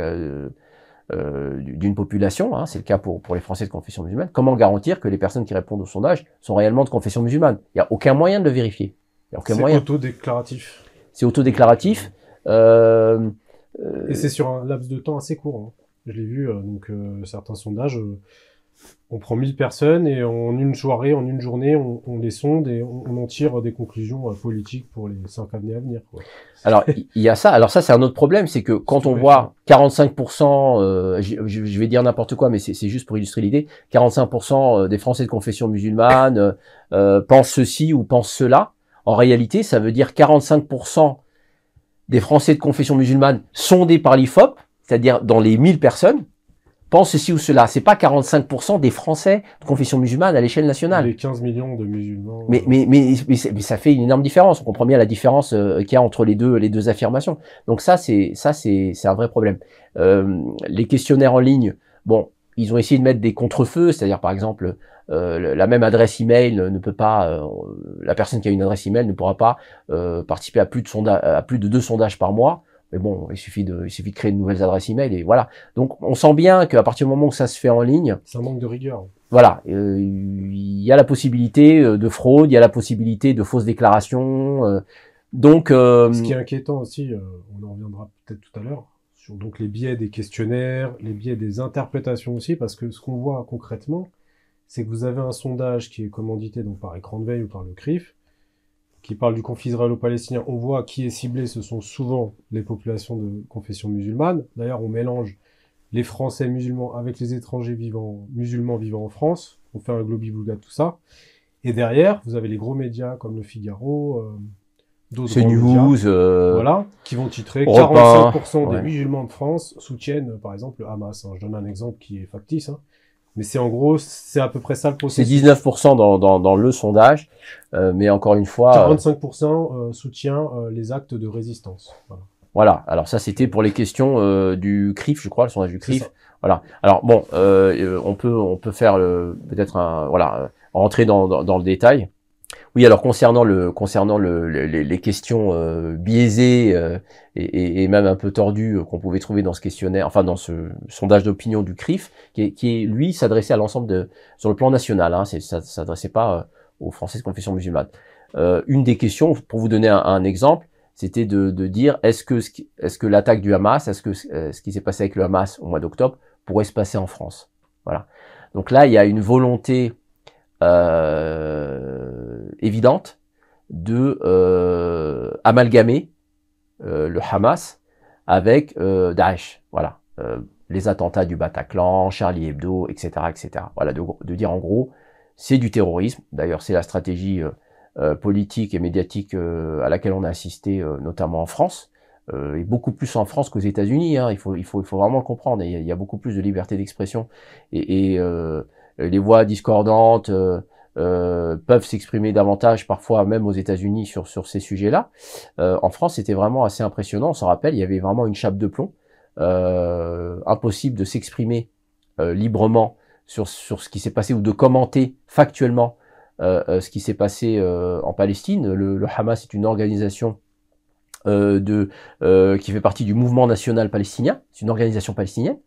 euh, d'une population, hein, c'est le cas pour, pour les Français de confession musulmane, comment garantir que les personnes qui répondent au sondage sont réellement de confession musulmane? Il n'y a aucun moyen de le vérifier. C'est autodéclaratif. C'est autodéclaratif. Euh, euh, Et c'est sur un laps de temps assez court. Hein. Je l'ai vu, euh, donc euh, certains sondages... Euh... On prend mille personnes et en une soirée, en une journée, on, on les sonde et on, on en tire des conclusions euh, politiques pour les cinq années à venir, quoi. Alors, il y a ça. Alors ça, c'est un autre problème, c'est que quand on voit quarante-cinq pour cent, euh, je, je vais dire n'importe quoi, mais c'est juste pour illustrer l'idée, quarante-cinq pour cent des Français de confession musulmane euh, pensent ceci ou pensent cela. En réalité, ça veut dire quarante-cinq pour cent des Français de confession musulmane sondés par l'I F O P, c'est-à-dire dans les mille personnes, pense ceci ou cela. C'est pas quarante-cinq pour cent des Français de confession musulmane à l'échelle nationale. Les quinze millions de musulmans. Mais, mais, mais, mais, mais ça fait une énorme différence. On comprend bien la différence euh, qu'il y a entre les deux, les deux affirmations. Donc ça, c'est, ça, c'est, c'est un vrai problème. Euh, les questionnaires en ligne, bon, ils ont essayé de mettre des contre-feux, c'est-à-dire par exemple, euh, la même adresse email ne peut pas, euh, la personne qui a une adresse email ne pourra pas euh, participer à plus de sondages, à plus de deux sondages par mois. Mais bon, il suffit de, il suffit de créer de nouvelles adresses email et voilà. Donc, on sent bien qu'à partir du moment où ça se fait en ligne, c'est un manque de rigueur. Voilà, euh, il y a la possibilité de fraude, il y a la possibilité de fausses déclarations. Euh, donc, euh, ce qui est inquiétant aussi, euh, on en reviendra peut-être tout à l'heure, sur donc les biais des questionnaires, les biais des interprétations aussi, parce que ce qu'on voit concrètement, c'est que vous avez un sondage qui est commandité donc par Écran de Veille ou par le C R I F, qui parle du conflit israélo-palestinien. On voit qui est ciblé, ce sont souvent les populations de confession musulmane. D'ailleurs, on mélange les Français musulmans avec les étrangers vivant, musulmans vivant en France. On fait un globi-boulga, tout ça. Et derrière, vous avez les gros médias comme Le Figaro, euh, d'autres grands news, médias, euh... voilà, qui vont titrer Europe quarante-cinq pour cent ouais. des musulmans de France soutiennent, euh, par exemple, le Hamas. Hein. Je donne un exemple qui est factice, hein. Mais c'est en gros, c'est à peu près ça le processus. C'est dix-neuf pour cent dans, dans, dans le sondage, euh, mais encore une fois... quarante-cinq pour cent euh, soutient euh, les actes de résistance. Voilà. Voilà, alors ça c'était pour les questions euh, du C R I F, je crois, le sondage du C R I F. Voilà. Alors bon, euh, on peut on peut faire peut-être un voilà rentrer dans, dans dans le détail. Oui, alors concernant le concernant le, les, les questions euh, biaisées euh, et, et même un peu tordues qu'on pouvait trouver dans ce questionnaire, enfin dans ce sondage d'opinion du C R I F, qui est, qui est lui s'adressait à l'ensemble de sur le plan national. Hein, c'est ça s'adressait pas euh, aux Français de confession musulmane. Euh, une des questions, pour vous donner un, un exemple, c'était de, de dire est-ce que est-ce que l'attaque du Hamas, est-ce que euh, ce qui s'est passé avec le Hamas au mois d'octobre pourrait se passer en France. Voilà. Donc là, il y a une volonté euh, évidente de euh, amalgamer euh, le Hamas avec euh, Daesh. Voilà. Euh, les attentats du Bataclan, Charlie Hebdo, et cetera, et cetera. Voilà, de, de dire en gros, c'est du terrorisme. D'ailleurs, c'est la stratégie euh, Euh, politique et médiatique euh, à laquelle on a assisté, euh, notamment en France, euh, et beaucoup plus en France qu'aux États-Unis. Hein, il faut, il faut, il faut vraiment le comprendre. Il y a, il y a beaucoup plus de liberté d'expression et, et euh, les voix discordantes euh, euh, peuvent s'exprimer davantage, parfois même aux États-Unis sur sur ces sujets-là. Euh, en France, c'était vraiment assez impressionnant. On s'en rappelle, il y avait vraiment une chape de plomb, euh, impossible de s'exprimer euh, librement sur sur ce qui s'est passé ou de commenter factuellement Euh, euh, ce qui s'est passé euh, en Palestine. Le, le Hamas est une organisation euh, de euh, qui fait partie du mouvement national palestinien. C'est une organisation palestinienne.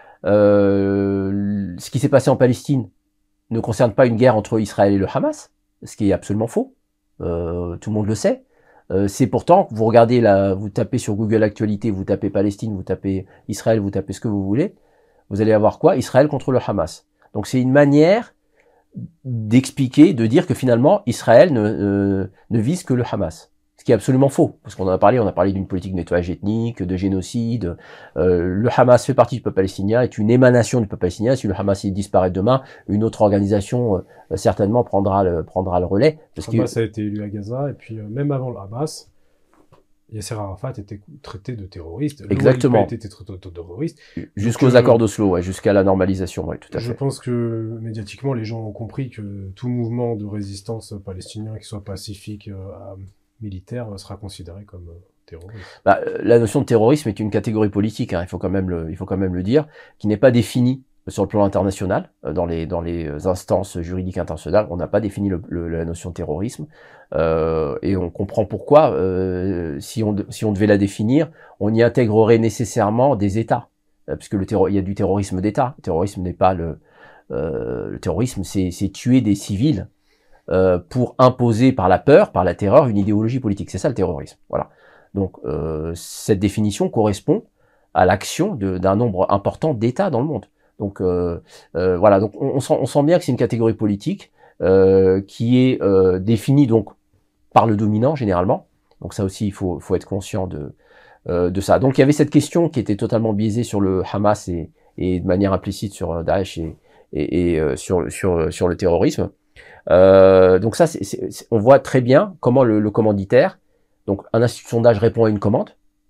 Euh, ce qui s'est passé en Palestine ne concerne pas une guerre entre Israël et le Hamas, ce qui est absolument faux. Euh, tout le monde le sait. Euh, c'est pourtant, vous regardez là, vous tapez sur Google Actualité, vous tapez Palestine, vous tapez Israël, vous tapez ce que vous voulez, vous allez avoir quoi? Israël contre le Hamas. Donc c'est une manière d'expliquer, de dire que finalement Israël ne, euh, ne vise que le Hamas. Ce qui est absolument faux, parce qu'on en a parlé, on a parlé d'une politique de nettoyage ethnique, de génocide. Euh, le Hamas fait partie du peuple palestinien, est une émanation du peuple palestinien. Si le Hamas il disparaît demain, une autre organisation euh, certainement prendra le, prendra le relais. Parce le Hamas que... a été élu à Gaza, et puis euh, même avant le Hamas, Yasser Arafat était traité de terroriste. Exactement. L'O L P était traité de terroriste. Jusqu'aux euh, accords d'Oslo, ouais, jusqu'à la normalisation, ouais, tout à fait. Je pense que médiatiquement, les gens ont compris que tout mouvement de résistance palestinien, qui soit pacifique, euh, militaire, sera considéré comme euh, terroriste. Bah, la notion de terrorisme est une catégorie politique, hein, il faut quand même le, il faut quand même le dire, qui n'est pas définie sur le plan international, dans les dans les instances juridiques internationales, on n'a pas défini le, le, la notion de terrorisme, euh, et on comprend pourquoi. Euh, si on si on devait la définir, on y intégrerait nécessairement des États, euh, puisque le terror, il y a du terrorisme d'État. Le terrorisme n'est pas le euh, le terrorisme, c'est c'est tuer des civils euh, pour imposer par la peur, par la terreur, une idéologie politique. C'est ça le terrorisme. Voilà. Donc euh, cette définition correspond à l'action d'un nombre important d'États dans le monde. Donc euh, euh, voilà, donc on, on, sent, on sent bien que c'est une catégorie politique euh, qui est euh, définie donc par le dominant généralement. Donc ça aussi, il faut, faut être conscient de, euh, de ça. Donc il y avait cette question qui était totalement biaisée sur le Hamas et, et de manière implicite sur Daesh et, et, et euh, sur, sur, sur le terrorisme. Euh, donc ça, c'est, c'est, on voit très bien comment le, le commanditaire, donc un institut de sondage répond à une commande.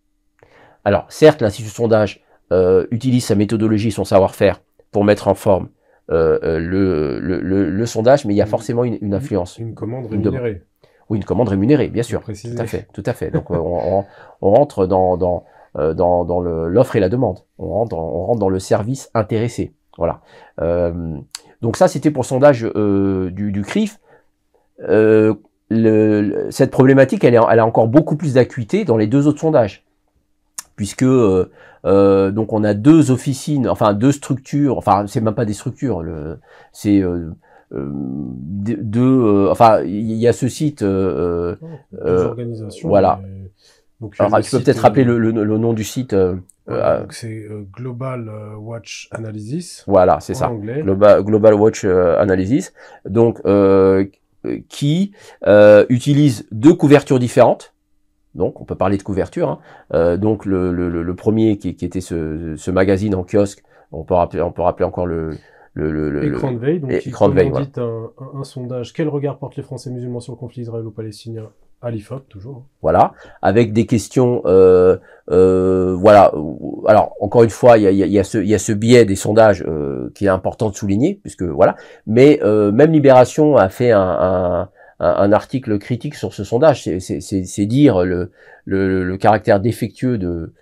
Alors certes, l'institut de sondage Euh, utilise sa méthodologie, son savoir-faire pour mettre en forme euh, euh, le, le, le, le sondage, mais il y a forcément une, une influence. Une commande rémunérée. Une oui, une commande rémunérée, bien sûr. Tout à fait, tout à fait. Donc on, on, on rentre dans dans euh, dans, dans l'offre et la demande. On rentre dans, on rentre dans le service intéressé. Voilà. Euh, donc ça, c'était pour le sondage euh, du, du C R I F. Euh, le, le, cette problématique, elle, est, elle a encore beaucoup plus d'acuité dans les deux autres sondages. puisque euh, euh, donc on a deux officines, enfin deux structures, enfin c'est même pas des structures, le, c'est euh, euh, deux, euh, enfin il y a ce site, euh, deux euh, organisations. voilà. Mais... Donc, Alors tu peux peut-être euh... rappeler le, le, le nom du site. Euh, voilà, euh, donc c'est euh, Global Watch Analysis. Voilà, c'est ça. Anglais. Global, Global Watch euh, Analysis. Donc euh, qui euh, utilise deux couvertures différentes. Donc, on peut parler de couverture. Hein. Euh, donc, le, le, le premier qui, qui était ce, ce magazine en kiosque, on peut rappeler, on peut rappeler encore le, le, le écran de veille. Donc, écran de veille, voilà. un, un, un sondage. Quel regard portent les Français musulmans sur le conflit israélo-palestinien à l'I F O P, toujours. Voilà, avec des questions, euh, euh, voilà. Alors, encore une fois, il y a, y, a, y, a ce, y a ce biais des sondages euh, qui est important de souligner, puisque voilà. Mais euh, même Libération a fait un, un un article critique sur ce sondage, c'est dire le, le, le caractère défectueux de,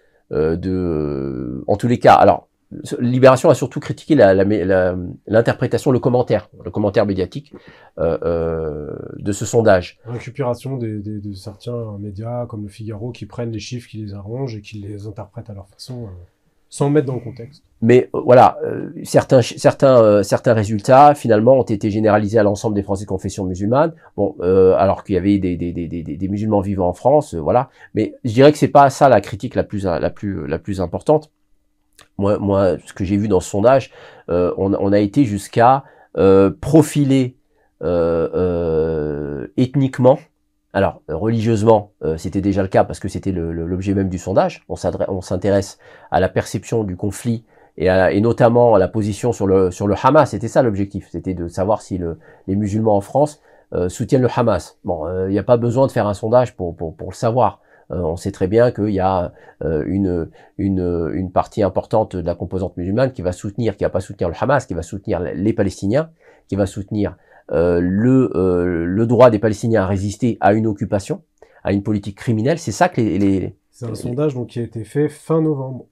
de, en tous les cas. Alors, Libération a surtout critiqué l'interprétation, la, la, le commentaire, le commentaire médiatique euh, euh, de ce sondage. Récupération des, des, de certains médias comme le Figaro qui prennent les chiffres, qui les arrangent et qui les interprètent à leur façon, euh, sans mettre dans le contexte. Mais euh, voilà, euh, certains certains euh, certains résultats finalement ont été généralisés à l'ensemble des Français de confession musulmane. Bon, euh, alors qu'il y avait des des des des, des musulmans vivant en France, euh, voilà. Mais je dirais que c'est pas ça la critique la plus la plus la plus importante. Moi moi, ce que j'ai vu dans ce sondage, euh, on on a été jusqu'à euh, profiler euh, euh, ethniquement. Alors, religieusement, euh, c'était déjà le cas parce que c'était l'objet même du sondage. On s'intéresse à la perception du conflit et, à, et notamment à la position sur le sur le Hamas. C'était ça l'objectif, c'était de savoir si le, les musulmans en France euh, soutiennent le Hamas. Bon, il euh, n'y a pas besoin de faire un sondage pour pour, pour le savoir. Euh, on sait très bien qu'il y a euh, une une une partie importante de la composante musulmane qui va soutenir, qui va pas soutenir le Hamas, qui va soutenir les Palestiniens, qui va soutenir Euh, le, euh, le droit des Palestiniens à résister à une occupation, à une politique criminelle. C'est ça que les... les c'est un les... sondage donc, qui a été fait fin novembre.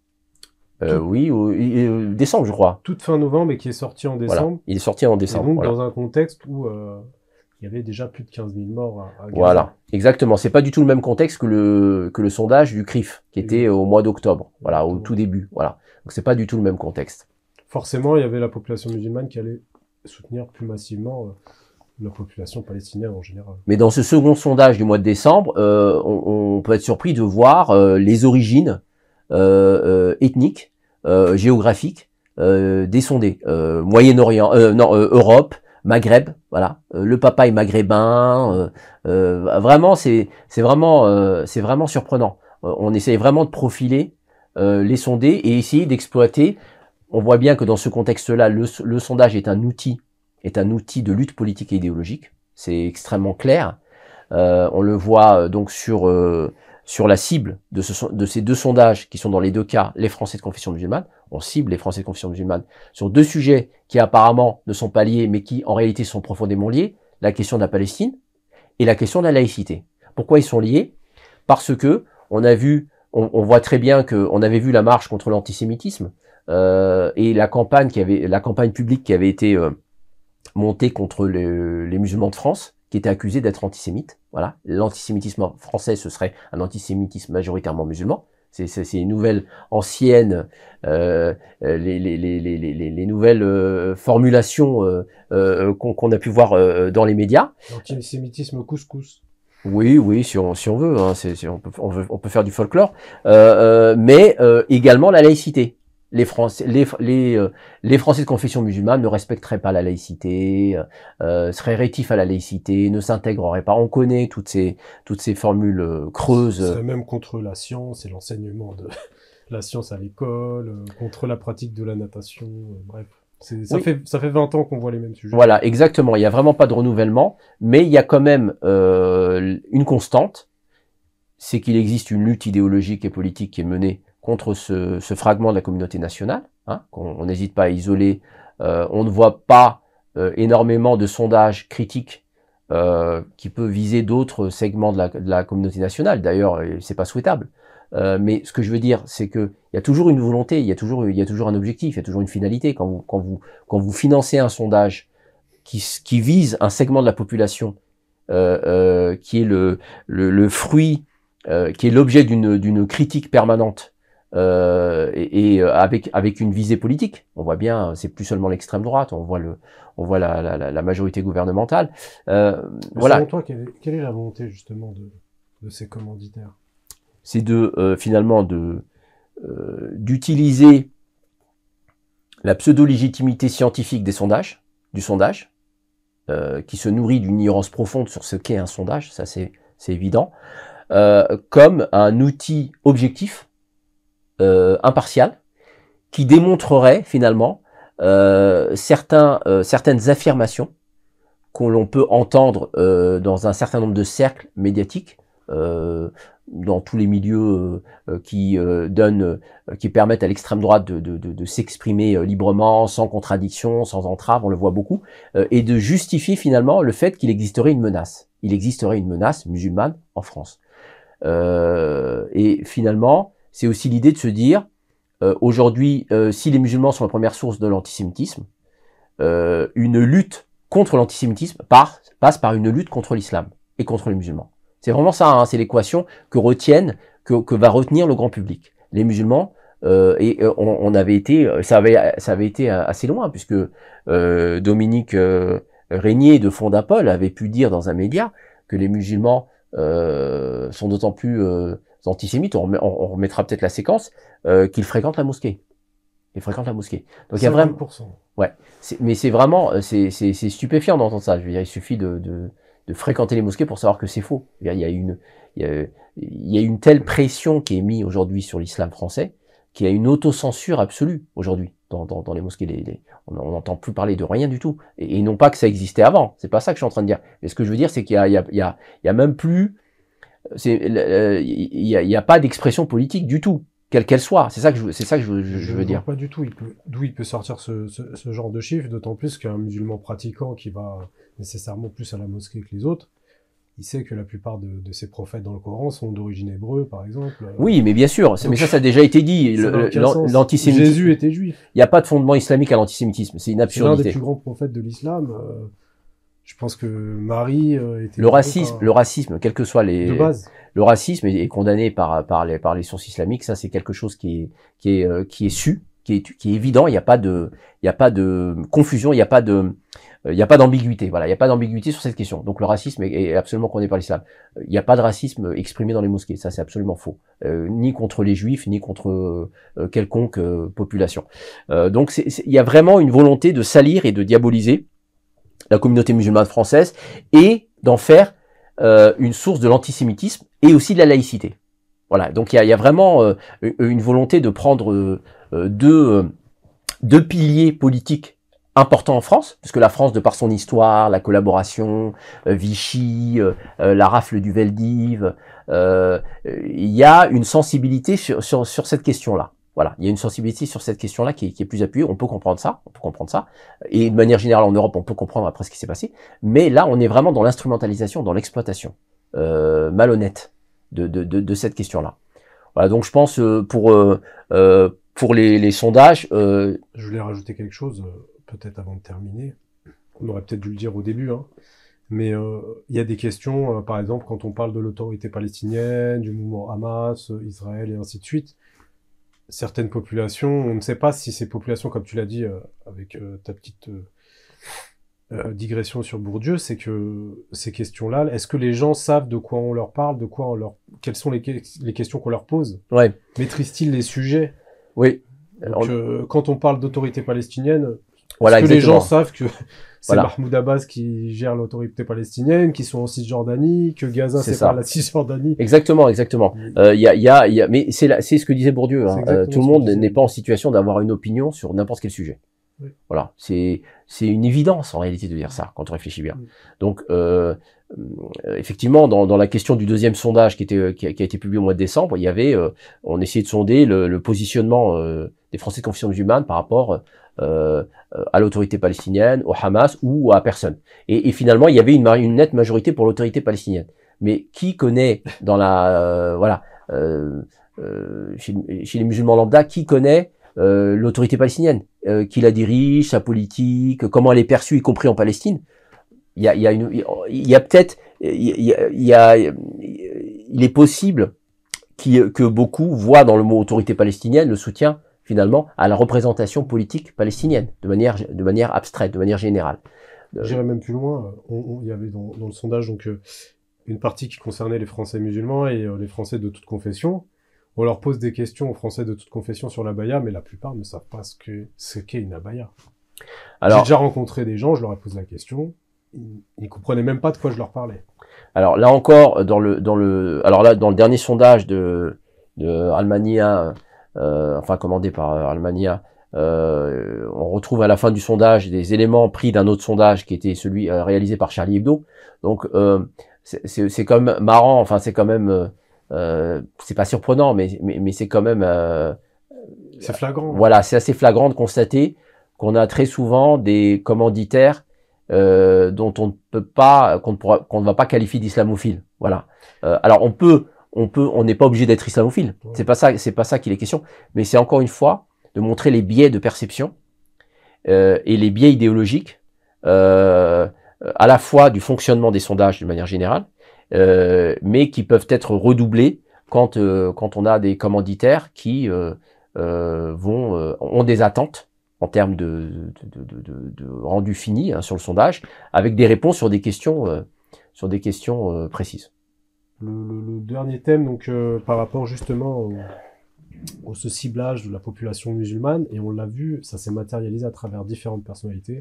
Euh, Tout... Oui, ou, euh, décembre, je crois. Toute fin novembre et qui est sorti en décembre. Voilà. Il est sorti en décembre. Et donc, voilà. dans un contexte où euh, il y avait déjà plus de quinze mille morts à, à Gaza. Voilà, exactement. C'est pas du tout le même contexte que le, que le sondage du C R I F, qui était au mois d'octobre, voilà, au tout début. Voilà. Donc, c'est pas du tout le même contexte. Forcément, il y avait la population musulmane qui allait soutenir plus massivement euh, la population palestinienne en général. Mais dans ce second sondage du mois de décembre, euh, on, on peut être surpris de voir euh, les origines euh, euh, ethniques, euh, géographiques euh, des sondés. Euh, Moyen-Orient, euh, non, euh, Europe, Maghreb, voilà. Euh, le papa est maghrébin. Euh, euh, vraiment, c'est c'est vraiment euh, c'est vraiment surprenant. Euh, on essaye vraiment de profiler euh, les sondés et essayer d'exploiter. On voit bien que dans ce contexte-là, le, le sondage est un outil, est un outil de lutte politique et idéologique. C'est extrêmement clair. Euh, on le voit donc sur euh, sur la cible de, ce, de ces deux sondages qui sont dans les deux cas les Français de confession musulmane. On cible les Français de confession musulmane sur deux sujets qui apparemment ne sont pas liés, mais qui en réalité sont profondément liés. La question de la Palestine et la question de la laïcité. Pourquoi ils sont liés? Parce que on a vu, on, on voit très bien que on avait vu la marche contre l'antisémitisme. Euh, et la campagne qui avait, la campagne publique qui avait été euh, montée contre les, les musulmans de France, qui étaient accusés d'être antisémites. Voilà, l'antisémitisme français, ce serait un antisémitisme majoritairement musulman. C'est une nouvelle ancienne, euh, les, les, les, les, les, les nouvelles euh, formulations euh, euh, qu'on qu'on a pu voir euh, dans les médias. L'antisémitisme couscous. Oui, oui, si on, si on veut, hein, c'est, si on, peut, on, veut, on peut faire du folklore, euh, euh, mais euh, également la laïcité. Les Français, les, les, euh, les Français de confession musulmane ne respecteraient pas la laïcité, euh, seraient rétifs à la laïcité, ne s'intégreraient pas. On connaît toutes ces, toutes ces formules euh, creuses. C'est même contre la science et l'enseignement de la science à l'école, euh, contre la pratique de la natation, euh, bref. Ça, oui. fait, ça fait vingt ans qu'on voit les mêmes sujets. Voilà, exactement. Il n'y a vraiment pas de renouvellement, mais il y a quand même euh, une constante, c'est qu'il existe une lutte idéologique et politique qui est menée contre ce, ce fragment de la communauté nationale, hein, qu'on n'hésite pas à isoler. Euh, on ne voit pas euh, énormément de sondages critiques euh, qui peuvent viser d'autres segments de la, de la communauté nationale. D'ailleurs, c'est pas souhaitable. Euh, mais ce que je veux dire, c'est que il y a toujours une volonté, il y a toujours, il y a toujours un objectif, il y a toujours une finalité. Quand vous, quand vous, quand vous financez un sondage qui, qui vise un segment de la population euh, euh, qui est le, le, le fruit euh, qui est l'objet d'une d'une critique permanente euh, et, et avec avec une visée politique. On voit bien, c'est plus seulement l'extrême droite, on voit le on voit la la, la majorité gouvernementale. Euh, voilà. Selon toi, quelle est, quelle est la volonté justement de de ces commanditaires? C'est de euh, finalement de euh, d'utiliser la pseudo-légitimité scientifique des sondages, du sondage, euh, qui se nourrit d'une ignorance profonde sur ce qu'est un sondage, ça c'est c'est évident, euh, comme un outil objectif, euh, impartial, qui démontrerait finalement euh, certains, euh, certaines affirmations que l'on peut entendre euh, dans un certain nombre de cercles médiatiques, euh, dans tous les milieux euh, qui euh, donnent, euh, qui permettent à l'extrême droite de, de, de, de s'exprimer euh, librement, sans contradiction, sans entrave, on le voit beaucoup, euh, et de justifier finalement le fait qu'il existerait une menace. Il existerait une menace musulmane en France. Euh, et finalement, c'est aussi l'idée de se dire, euh, aujourd'hui, euh, si les musulmans sont la première source de l'antisémitisme, euh, une lutte contre l'antisémitisme par, passe par une lutte contre l'islam et contre les musulmans. C'est vraiment ça, hein, c'est l'équation que retiennent, que, que va retenir le grand public. Les musulmans, euh, et euh, on, on avait été, ça avait, ça avait été assez loin, puisque euh, Dominique euh, Régnier de Fondapol avait pu dire dans un média que les musulmans euh, sont d'autant plus euh, antisémites, on, remet, on remettra peut-être la séquence, euh, qu'ils fréquentent la mosquée. Ils fréquentent la mosquée. Donc il y a vraiment, ouais, mais c'est vraiment, c'est stupéfiant d'entendre ça. Je veux dire, il suffit de, de de fréquenter les mosquées pour savoir que c'est faux. Il y a une, il y a, il y a une telle pression qui est mise aujourd'hui sur l'islam français, qu'il y a une autocensure absolue aujourd'hui dans, dans, dans les mosquées. Les, les, on n'entend plus parler de rien du tout. Et, et non pas que ça existait avant. C'est pas ça que je suis en train de dire. Mais ce que je veux dire, c'est qu'il y a, il y a, il y a, il y a même plus, c'est, il y a, il y a pas d'expression politique du tout, quelle qu'elle soit. C'est ça que je, c'est ça que je, je, je veux dire. Pas du tout. D'où il peut sortir ce, ce, ce genre de chiffre, d'autant plus qu'un musulman pratiquant qui va nécessairement plus à la mosquée que les autres, il sait que la plupart de, de ces prophètes dans le Coran sont d'origine hébreu, par exemple. Oui, mais bien sûr. Donc, mais ça, ça a déjà été dit. L'antisémitisme. Jésus était juif. Il n'y a pas de fondement islamique à l'antisémitisme. C'est une absurdité. C'est l'un des plus grands prophètes de l'islam. Euh, je pense que Marie euh, était. Le racisme, par... le racisme, quels que soient les. De base. Le racisme est, est condamné par par les par les sources islamiques. Ça, c'est quelque chose qui est qui est euh, qui est su, qui est qui est évident. Il n'y a pas de il n'y a pas de confusion. Il n'y a pas de il n'y a pas d'ambiguïté, voilà, il n'y a pas d'ambiguïté sur cette question. Donc le racisme est, est absolument condamné par l'islam. Il n'y a pas de racisme exprimé dans les mosquées, ça c'est absolument faux. Euh, ni contre les juifs, ni contre euh, quelconque euh, population. Euh, donc c'est, c'est, il y a vraiment une volonté de salir et de diaboliser la communauté musulmane française et d'en faire euh, une source de l'antisémitisme et aussi de la laïcité. Voilà, donc il y a, il y a vraiment euh, une volonté de prendre euh, deux, euh, deux piliers politiques important en France, puisque la France, de par son histoire, la collaboration, euh, Vichy, euh, euh, la rafle du Veldiv, euh, il y a une sensibilité sur, sur, sur cette question-là. Voilà, il y a une sensibilité sur cette question-là qui, qui est plus appuyée. On peut comprendre ça, on peut comprendre ça. Et de manière générale, en Europe, on peut comprendre après ce qui s'est passé. Mais là, on est vraiment dans l'instrumentalisation, dans l'exploitation euh, malhonnête de, de, de, de cette question-là. Voilà, donc je pense euh, pour euh, euh, pour les, les sondages. Euh, je voulais rajouter quelque chose. Euh... peut-être avant de terminer, on aurait peut-être dû le dire au début, hein. Mais il euh, y a des questions, euh, par exemple, quand on parle de l'autorité palestinienne, du mouvement Hamas, euh, Israël et ainsi de suite, certaines populations, on ne sait pas si ces populations, comme tu l'as dit, euh, avec euh, ta petite euh, euh, digression sur Bourdieu, c'est que ces questions-là, est-ce que les gens savent de quoi on leur parle, de quoi on leur, quelles sont les, les questions qu'on leur pose? Ouais. Maîtrisent-ils les sujets? Oui. Donc, on... euh, quand on parle d'autorité palestinienne, voilà, est-ce que exactement. les gens savent que c'est voilà. Mahmoud Abbas qui gère l'autorité palestinienne, qui sont en Cisjordanie, que Gaza c'est pas la Cisjordanie? Exactement, exactement. Il euh, y a, il y a, il y a, mais c'est c'est ce que disait Bourdieu. Hein. Euh, tout le monde n'est pas en situation d'avoir une opinion sur n'importe quel sujet. Oui. Voilà, c'est c'est une évidence en réalité de dire ça quand on réfléchit bien. Oui. Donc euh, effectivement, dans, dans la question du deuxième sondage qui était qui a, qui a été publié au mois de décembre, il y avait, euh, on essayait de sonder le, le positionnement euh, des Français de confession musulmane par rapport euh, à l'autorité palestinienne, au Hamas ou à personne. Et, et finalement, il y avait une, une nette majorité pour l'autorité palestinienne. Mais qui connaît dans la euh, voilà euh, euh, chez, chez les musulmans lambda, qui connaît euh, l'autorité palestinienne, euh, qui la dirige, sa politique, comment elle est perçue, y compris en Palestine? Il y a, il y a une, il y a peut-être, il y a, il y a, il est possible qui, que beaucoup voient dans le mot autorité palestinienne le soutien finalement à la représentation politique palestinienne, de manière, de manière abstraite, de manière générale. J'irais même plus loin. On, on, il y avait dans, dans le sondage donc euh, une partie qui concernait les Français musulmans et euh, les Français de toute confession. On leur pose des questions aux Français de toute confession sur l'abaya, mais la plupart ne savent pas ce que ce qu'est une abaya. Alors, j'ai déjà rencontré des gens, je leur ai posé la question, ils, ils comprenaient même pas de quoi je leur parlais. Alors là encore, dans le dans le alors là dans le dernier sondage de de Almania, euh, enfin commandé par Almania, euh, on retrouve à la fin du sondage des éléments pris d'un autre sondage qui était celui euh, réalisé par Charlie Hebdo. Donc euh, c'est c'est quand même marrant, enfin c'est quand même euh, c'est pas surprenant, mais mais, mais c'est quand même euh, c'est flagrant. Voilà, c'est assez flagrant de constater qu'on a très souvent des commanditaires euh, dont on ne peut pas, qu'on ne pourra, qu'on ne va pas qualifier d'islamophile. Voilà. Euh, alors on peut, on peut, on n'est pas obligé d'être islamophile. Ouais. C'est pas ça, c'est pas ça qu'il est question. Mais c'est encore une fois de montrer les biais de perception euh, et les biais idéologiques euh, à la fois du fonctionnement des sondages de manière générale, euh, mais qui peuvent être redoublés quand euh, quand on a des commanditaires qui euh, euh, vont euh, ont des attentes en termes de, de, de, de, de rendu fini hein, sur le sondage, avec des réponses sur des questions, euh, sur des questions euh, précises. Le, le, le dernier thème, donc euh, par rapport justement au, au ce ciblage de la population musulmane, et on l'a vu, ça s'est matérialisé à travers différentes personnalités,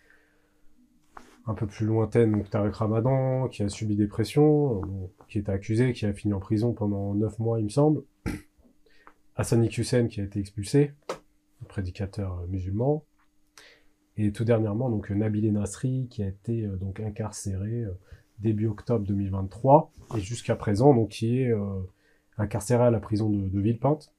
un peu plus lointaines, donc Tariq Ramadan, qui a subi des pressions, bon, qui était accusé, qui a fini en prison pendant neuf mois, il me semble, Hassani Hussein, qui a été expulsé, prédicateur musulman, et tout dernièrement donc Nabil Nasri qui a été euh, donc incarcéré euh, début octobre deux mille vingt-trois et jusqu'à présent donc qui est euh, incarcéré à la prison de, de Villepinte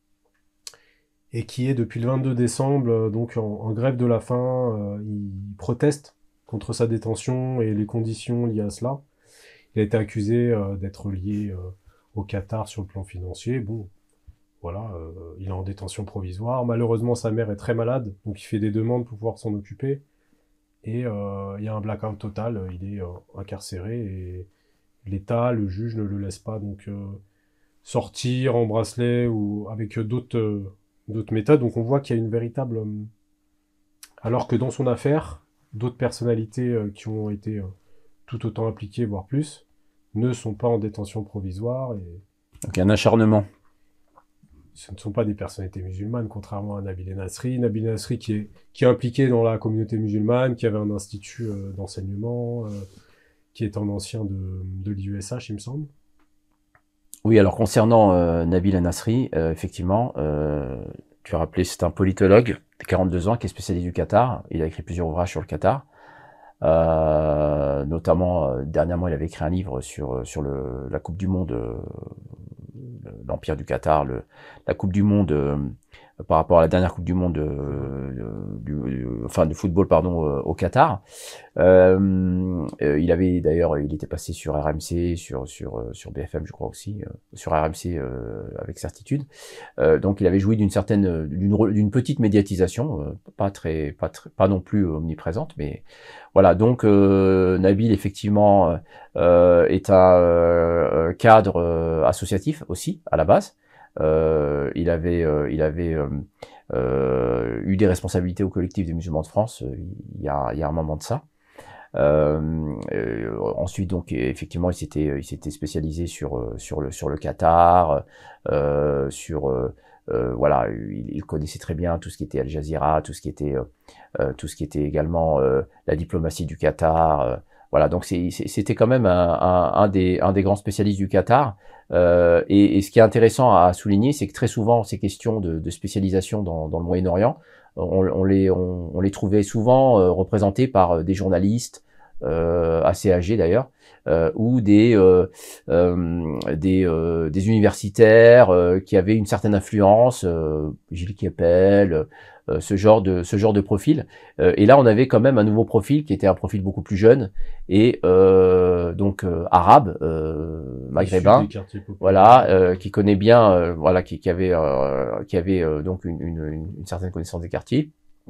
et qui est depuis le vingt-deux décembre euh, donc en, en grève de la faim. Euh, il proteste contre sa détention et les conditions liées à cela. Il a été accusé euh, d'être lié euh, au Qatar sur le plan financier. Bon. Voilà, euh, il est en détention provisoire. Malheureusement, sa mère est très malade, donc il fait des demandes pour pouvoir s'en occuper. Et euh, il y a un blackout total, il est euh, incarcéré et l'État, le juge, ne le laisse pas donc euh, sortir en bracelet ou avec d'autres euh, d'autres méthodes. Donc on voit qu'il y a une véritable... Euh, alors que dans son affaire, d'autres personnalités euh, qui ont été euh, tout autant impliquées, voire plus, ne sont pas en détention provisoire. Et... Donc il y a un acharnement. Ce ne sont pas des personnalités musulmanes, contrairement à Nabil Nasri. Nabil Nasri qui est, qui est impliqué dans la communauté musulmane, qui avait un institut euh, d'enseignement, euh, qui est un ancien de, de l'I U S H, il me semble. Oui, alors concernant euh, Nabil Nasri, euh, effectivement, euh, tu as rappelé, c'est un politologue de quarante-deux ans qui est spécialiste du Qatar. Il a écrit plusieurs ouvrages sur le Qatar. Euh, notamment, euh, dernièrement, il avait écrit un livre sur, sur le, la Coupe du Monde... Euh, l'Empire du Qatar, le, la Coupe du Monde euh, par rapport à la dernière Coupe du Monde euh, du, du, enfin de football pardon euh, au Qatar. Euh, euh, il avait d'ailleurs, il était passé sur R M C, sur sur sur B F M je crois aussi, euh, sur R M C euh, avec certitude. Euh, donc il avait joui d'une certaine, d'une d'une petite médiatisation, euh, pas très, pas très, pas non plus omniprésente, mais voilà. Donc euh, Nabil effectivement euh, est un euh, cadre euh, associatif aussi à la base. Euh, il avait, euh, il avait euh, euh, eu des responsabilités au collectif des musulmans de France. Euh, il y a, il y a un moment de ça. Euh, euh, ensuite, donc, effectivement, il s'était, il s'était spécialisé sur sur le sur le Qatar, euh, sur euh, euh, voilà, il, il connaissait très bien tout ce qui était Al Jazeera, tout ce qui était euh, tout ce qui était également euh, la diplomatie du Qatar. Euh, voilà, donc c'est, c'était quand même un, un, un des un des grands spécialistes du Qatar. Euh, et, et ce qui est intéressant à souligner, c'est que très souvent ces questions de, de spécialisation dans, dans le Moyen-Orient, on, on les on, on les trouvait souvent euh, représentées par des journalistes euh, assez âgés d'ailleurs, euh, ou des euh, euh, des, euh, des universitaires euh, qui avaient une certaine influence, euh, Gilles Kepel, euh, ce genre de ce genre de profil. Euh, et là, on avait quand même un nouveau profil qui était un profil beaucoup plus jeune et euh, donc euh, arabe, euh, maghrébin, voilà, euh, qui connaît bien, euh, voilà, qui, qui avait euh, qui avait euh, donc une, une, une certaine connaissance des quartiers.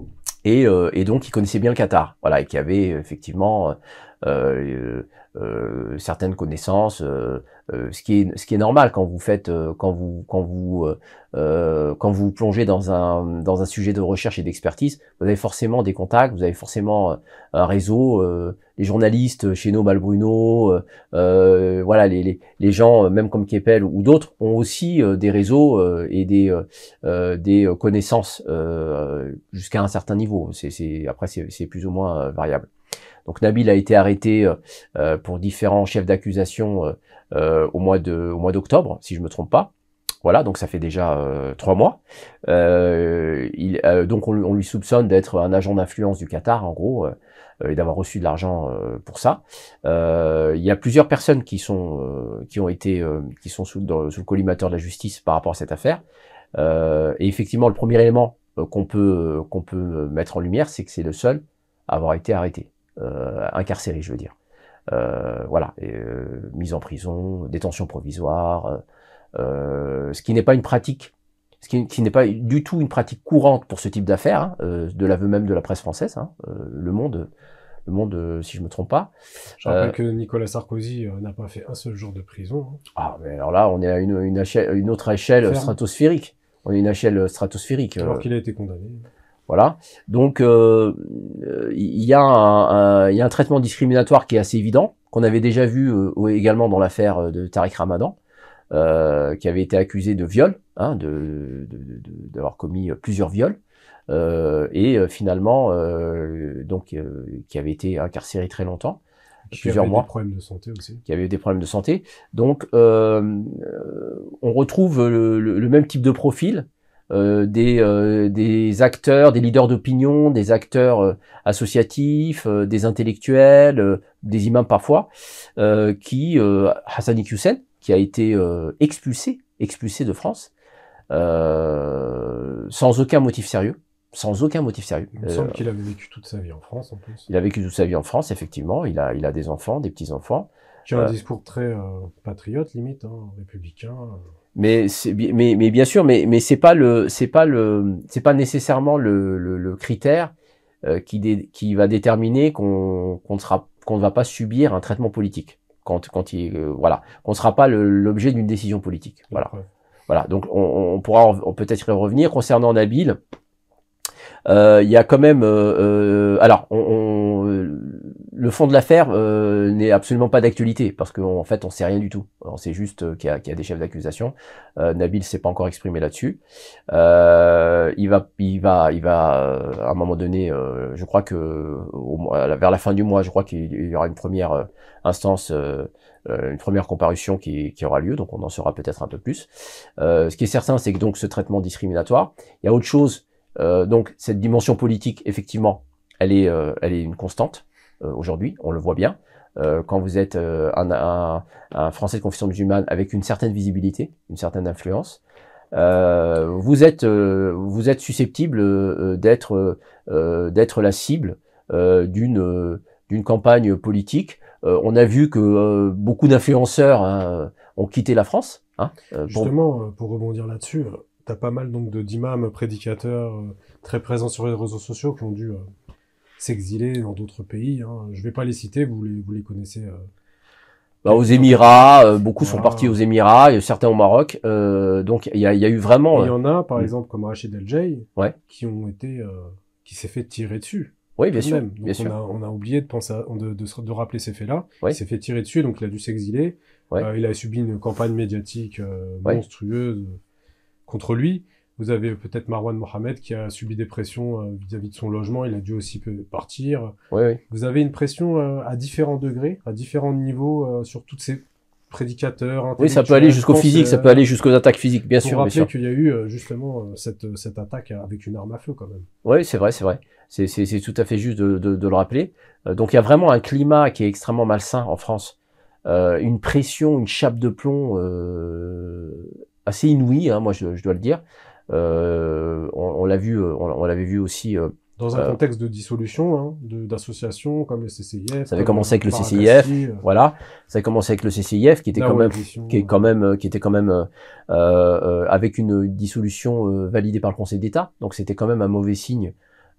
et, euh, et donc qui connaissait bien le Qatar, voilà, et qui avait effectivement euh, euh, certaines connaissances, euh, euh, ce qui est ce qui est normal quand vous faites euh, quand vous quand vous euh, quand vous plongez dans un dans un sujet de recherche et d'expertise, vous avez forcément des contacts, vous avez forcément un réseau, euh, les journalistes chez nous, Malbruno, euh, euh, voilà, les, les les gens même comme Keppel ou d'autres ont aussi euh, des réseaux euh, et des euh, des connaissances euh, jusqu'à un certain niveau. C'est c'est après c'est c'est plus ou moins euh, variable. Donc Nabil a été arrêté euh, pour différents chefs d'accusation euh, euh, au mois de au mois d'octobre, si je me trompe pas. Voilà, donc ça fait déjà euh, trois mois. Euh, il, euh, donc on, on lui soupçonne d'être un agent d'influence du Qatar, en gros, euh, et d'avoir reçu de l'argent euh, pour ça. Euh, il y a plusieurs personnes qui sont euh, qui ont été euh, qui sont sous, dans, sous le collimateur de la justice par rapport à cette affaire. Euh, et effectivement, le premier élément euh, qu'on peut euh, qu'on peut mettre en lumière, c'est que c'est le seul à avoir été arrêté. Euh, incarcéré, je veux dire. Euh, voilà, et, euh, mise en prison, détention provisoire, euh, ce qui n'est pas une pratique, ce qui, qui n'est pas du tout une pratique courante pour ce type d'affaires, hein, euh, de l'aveu même de la presse française, hein, euh, Le Monde, Le Monde, euh, si je me trompe pas. Je rappelle euh, que Nicolas Sarkozy euh, n'a pas fait un seul jour de prison. Hein. Ah, mais alors là, on est à une, une, échelle, une autre échelle Ferme. stratosphérique. On est à une échelle stratosphérique. Alors euh, qu'il a été condamné. Voilà. Donc euh, il y a un, un, il y a un traitement discriminatoire qui est assez évident, qu'on avait déjà vu euh, également dans l'affaire de Tariq Ramadan, euh, qui avait été accusé de viol, hein, de, de, de, d'avoir commis plusieurs viols, euh, et euh, finalement euh, donc euh, qui avait été incarcéré très longtemps, qui plusieurs avait mois, des problèmes de santé aussi, qui avait eu des problèmes de santé. Donc euh, on retrouve le, le, le même type de profil. Euh, des, euh, des acteurs, des leaders d'opinion, des acteurs euh, associatifs, euh, des intellectuels, euh, des imams parfois, euh, qui, euh, Hassani Hussein, qui a été euh, expulsé, expulsé de France, euh, sans aucun motif sérieux, sans aucun motif sérieux. Il me semble euh, qu'il avait vécu toute sa vie en France en plus. Il a vécu toute sa vie en France, effectivement, il a, il a des enfants, des petits-enfants. Qui a un euh, discours très euh, patriote, limite, hein, républicain. Euh. Mais, mais, mais bien sûr, mais, mais c'est pas le, c'est pas le, c'est pas nécessairement le, le, le critère euh, qui, dé, qui va déterminer qu'on, qu'on sera, qu'on ne va pas subir un traitement politique. Quand, quand il, euh, voilà, qu'on ne sera pas le, l'objet d'une décision politique. Voilà, ouais. Voilà. Donc on, on pourra on peut-être y revenir concernant Nabil. Euh, il y a quand même, euh, euh, alors, on, on, le fond de l'affaire euh, n'est absolument pas d'actualité parce qu'en en fait, on sait rien du tout. On sait juste qu'il y a, qu'il y a des chefs d'accusation. Euh, Nabil s'est pas encore exprimé là-dessus. Euh, il va, il va, il va, à un moment donné, euh, je crois que au, vers la fin du mois, je crois qu'il y aura une première instance. Euh, une première comparution qui, qui aura lieu, donc on en saura peut-être un peu plus. Euh, ce qui est certain, c'est que donc ce traitement discriminatoire, il y a autre chose. Euh, donc cette dimension politique, effectivement, elle est, euh, elle est une constante euh, aujourd'hui. On le voit bien. Euh, quand vous êtes euh, un, un, un Français de confession musulmane avec une certaine visibilité, une certaine influence, euh, vous êtes, euh, vous êtes susceptible euh, d'être, euh, d'être la cible euh, d'une, euh, d'une campagne politique. Euh, on a vu que euh, beaucoup d'influenceurs hein, ont quitté la France. Hein, euh, Justement, pour... pour rebondir là-dessus. Euh... T'as pas mal donc de d'imams prédicateurs euh, très présents sur les réseaux sociaux qui ont dû euh, s'exiler dans d'autres pays. Hein. Je vais pas les citer, vous les vous les connaissez. Euh, bah, aux Émirats, euh, beaucoup voilà. sont partis aux Émirats, et certains au Maroc. Euh, donc il y a, y a eu vraiment. Il y en a par euh, exemple comme Rachid El Jay, ouais. qui ont été, euh, qui s'est fait tirer dessus. Oui, bien sûr. Même. Donc bien on sûr. a on a oublié de penser, à, de, de de rappeler ces faits-là. Ouais. Il s'est fait tirer dessus, donc il a dû s'exiler. Ouais. Euh, il a subi une campagne médiatique euh, ouais. monstrueuse contre lui. Vous avez peut-être Marwan Mohamed qui a subi des pressions euh, vis-à-vis de son logement, il a dû aussi partir. Oui, oui. Vous avez une pression euh, à différents degrés, à différents niveaux euh, sur toutes ces prédicateurs. Oui, ça peut aller jusqu'au physique, ça peut aller jusqu'aux attaques physiques, bien sûr. Pour rappeler qu'il y a eu euh, justement euh, cette, cette attaque avec une arme à feu quand même. Oui, c'est vrai, c'est vrai. C'est, c'est, c'est tout à fait juste de, de, de le rappeler. Euh, donc il y a vraiment un climat qui est extrêmement malsain en France. Euh, une pression, une chape de plomb euh, assez inouïe, hein, moi je, je dois le dire. Euh, on, on l'a vu, on, on l'avait vu aussi. Euh, Dans un euh, contexte de dissolution, hein, de, d'associations comme le C C I F. Ça avait commencé avec le C C I F, euh, voilà. Ça a commencé avec le C C I F qui était quand même, qui est quand même, qui était quand même euh, euh, avec une dissolution euh, validée par le Conseil d'État. Donc c'était quand même un mauvais signe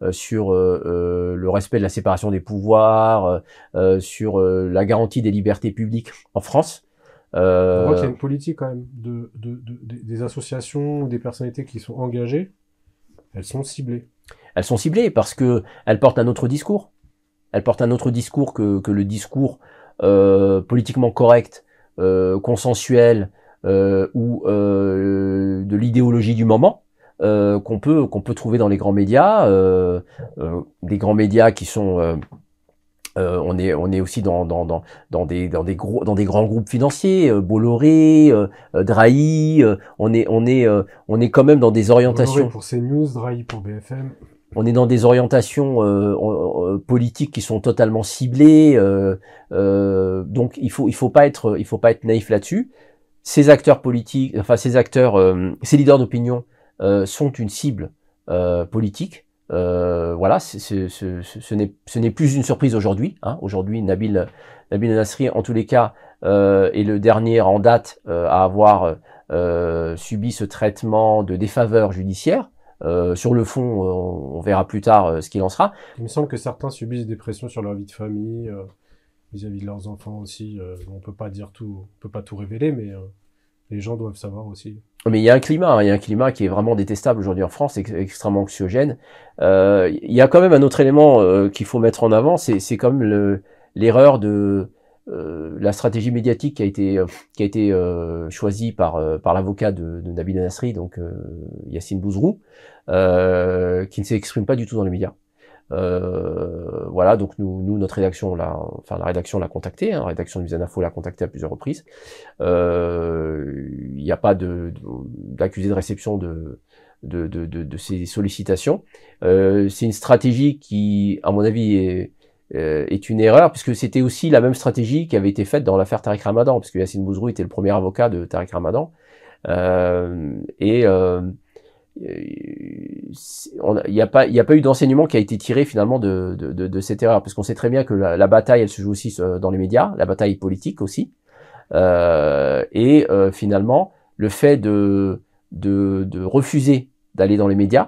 euh, sur euh, euh, le respect de la séparation des pouvoirs, euh, sur euh, la garantie des libertés publiques en France. Euh... On voit qu'il y a Euh, une politique quand même de, de, de, de, des associations ou des personnalités qui sont engagées. Elles sont ciblées. Elles sont ciblées parce que elles portent un autre discours. Elles portent un autre discours que, que le discours euh, politiquement correct, euh, consensuel euh, ou euh, de l'idéologie du moment euh, qu'on peut qu'on peut trouver dans les grands médias, euh, euh, des grands médias qui sont euh, Euh, on est on est aussi dans dans dans dans des dans des gros dans des grands groupes financiers, euh, Bolloré, euh, euh, Drahi, euh, on est on est euh, on est quand même dans des orientations. Bolloré pour CNews, Drahi pour B F M. On est dans des orientations euh, euh, politiques qui sont totalement ciblées, euh, euh, donc il faut il faut pas être il faut pas être naïf là-dessus. Ces acteurs politiques, enfin ces acteurs, euh, ces leaders d'opinion euh, sont une cible euh, politique. Euh, voilà, c'est, c'est, c'est, ce n'est ce n'est plus une surprise aujourd'hui. Hein. Aujourd'hui, Nabil Nabil Nasri, en tous les cas, euh, est le dernier en date euh, à avoir euh, subi ce traitement de défaveur judiciaire. Euh, sur le fond, on, on verra plus tard euh, ce qu'il en sera. Il me semble que certains subissent des pressions sur leur vie de famille, euh, vis-à-vis de leurs enfants aussi. Euh, on peut pas dire tout, on peut pas tout révéler, mais euh, les gens doivent savoir aussi. Mais il y a un climat, hein, il y a un climat qui est vraiment détestable aujourd'hui en France, ex- extrêmement anxiogène. Euh, il y a quand même un autre élément euh, qu'il faut mettre en avant, c'est, c'est comme le, l'erreur de euh, la stratégie médiatique qui a été euh, qui a été euh, choisie par euh, par l'avocat de, de Nabil Nasri, donc euh, Yassine Bouzrou, euh, qui ne s'exprime pas du tout dans les médias. Euh, voilà, donc nous, nous notre rédaction, l'a, enfin la rédaction l'a contacté, hein, la rédaction de Mizan Info l'a contacté à plusieurs reprises. Euh, il n'y a pas de, de, d'accusé de réception de, de, de, de, de ces sollicitations. Euh, c'est une stratégie qui, à mon avis, est, est une erreur, puisque c'était aussi la même stratégie qui avait été faite dans l'affaire Tariq Ramadan, parce que Yassine Bouzrou était le premier avocat de Tariq Ramadan. Euh, et euh, il n'y a pas il y a pas eu d'enseignement qui a été tiré finalement de de, de, de cette erreur, parce qu'on sait très bien que la, la bataille elle se joue aussi dans les médias, la bataille politique aussi, euh, et euh, finalement le fait de de, de refuser d'aller dans les médias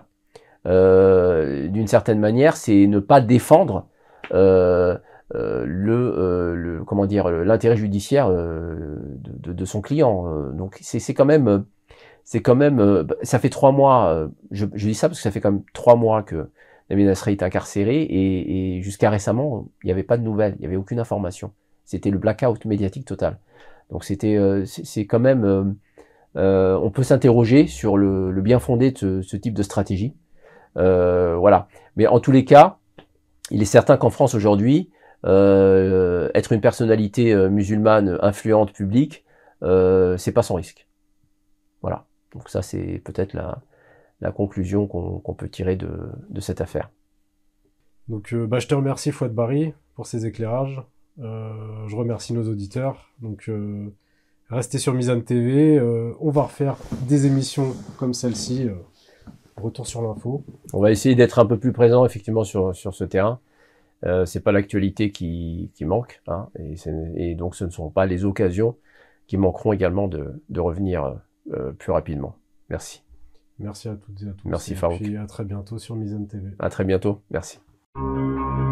euh, d'une certaine manière, c'est ne pas défendre euh, euh, le, euh, le comment dire l'intérêt judiciaire euh, de, de, de son client. Donc c'est c'est quand même C'est quand même, euh, ça fait trois mois, euh, je, je dis ça parce que ça fait quand même trois mois que Nabil Nasri est incarcéré et, et jusqu'à récemment, il n'y avait pas de nouvelles, il n'y avait aucune information. C'était le blackout médiatique total. Donc c'était, euh, c'est, c'est quand même, euh, euh, on peut s'interroger sur le, le bien fondé de ce, ce type de stratégie. Euh, voilà. Mais en tous les cas, il est certain qu'en France aujourd'hui, euh, être une personnalité euh, musulmane influente publique, euh, c'est pas sans risque. Voilà. Donc ça, c'est peut-être la, la conclusion qu'on, qu'on peut tirer de, de cette affaire. Donc euh, bah, je te remercie Fouad Barry pour ces éclairages. Euh, je remercie nos auditeurs. Donc euh, restez sur Mizan T V. Euh, on va refaire des émissions comme celle-ci. Euh, retour sur l'info. On va essayer d'être un peu plus présent effectivement sur, sur ce terrain. Euh, c'est pas l'actualité qui, qui manque, hein, et, c'est, et donc ce ne sont pas les occasions qui manqueront également de, de revenir euh, plus rapidement. Merci. Merci à toutes et à tous. Merci et Farouk. Puis à très bientôt sur Mizan T V. À très bientôt. Merci.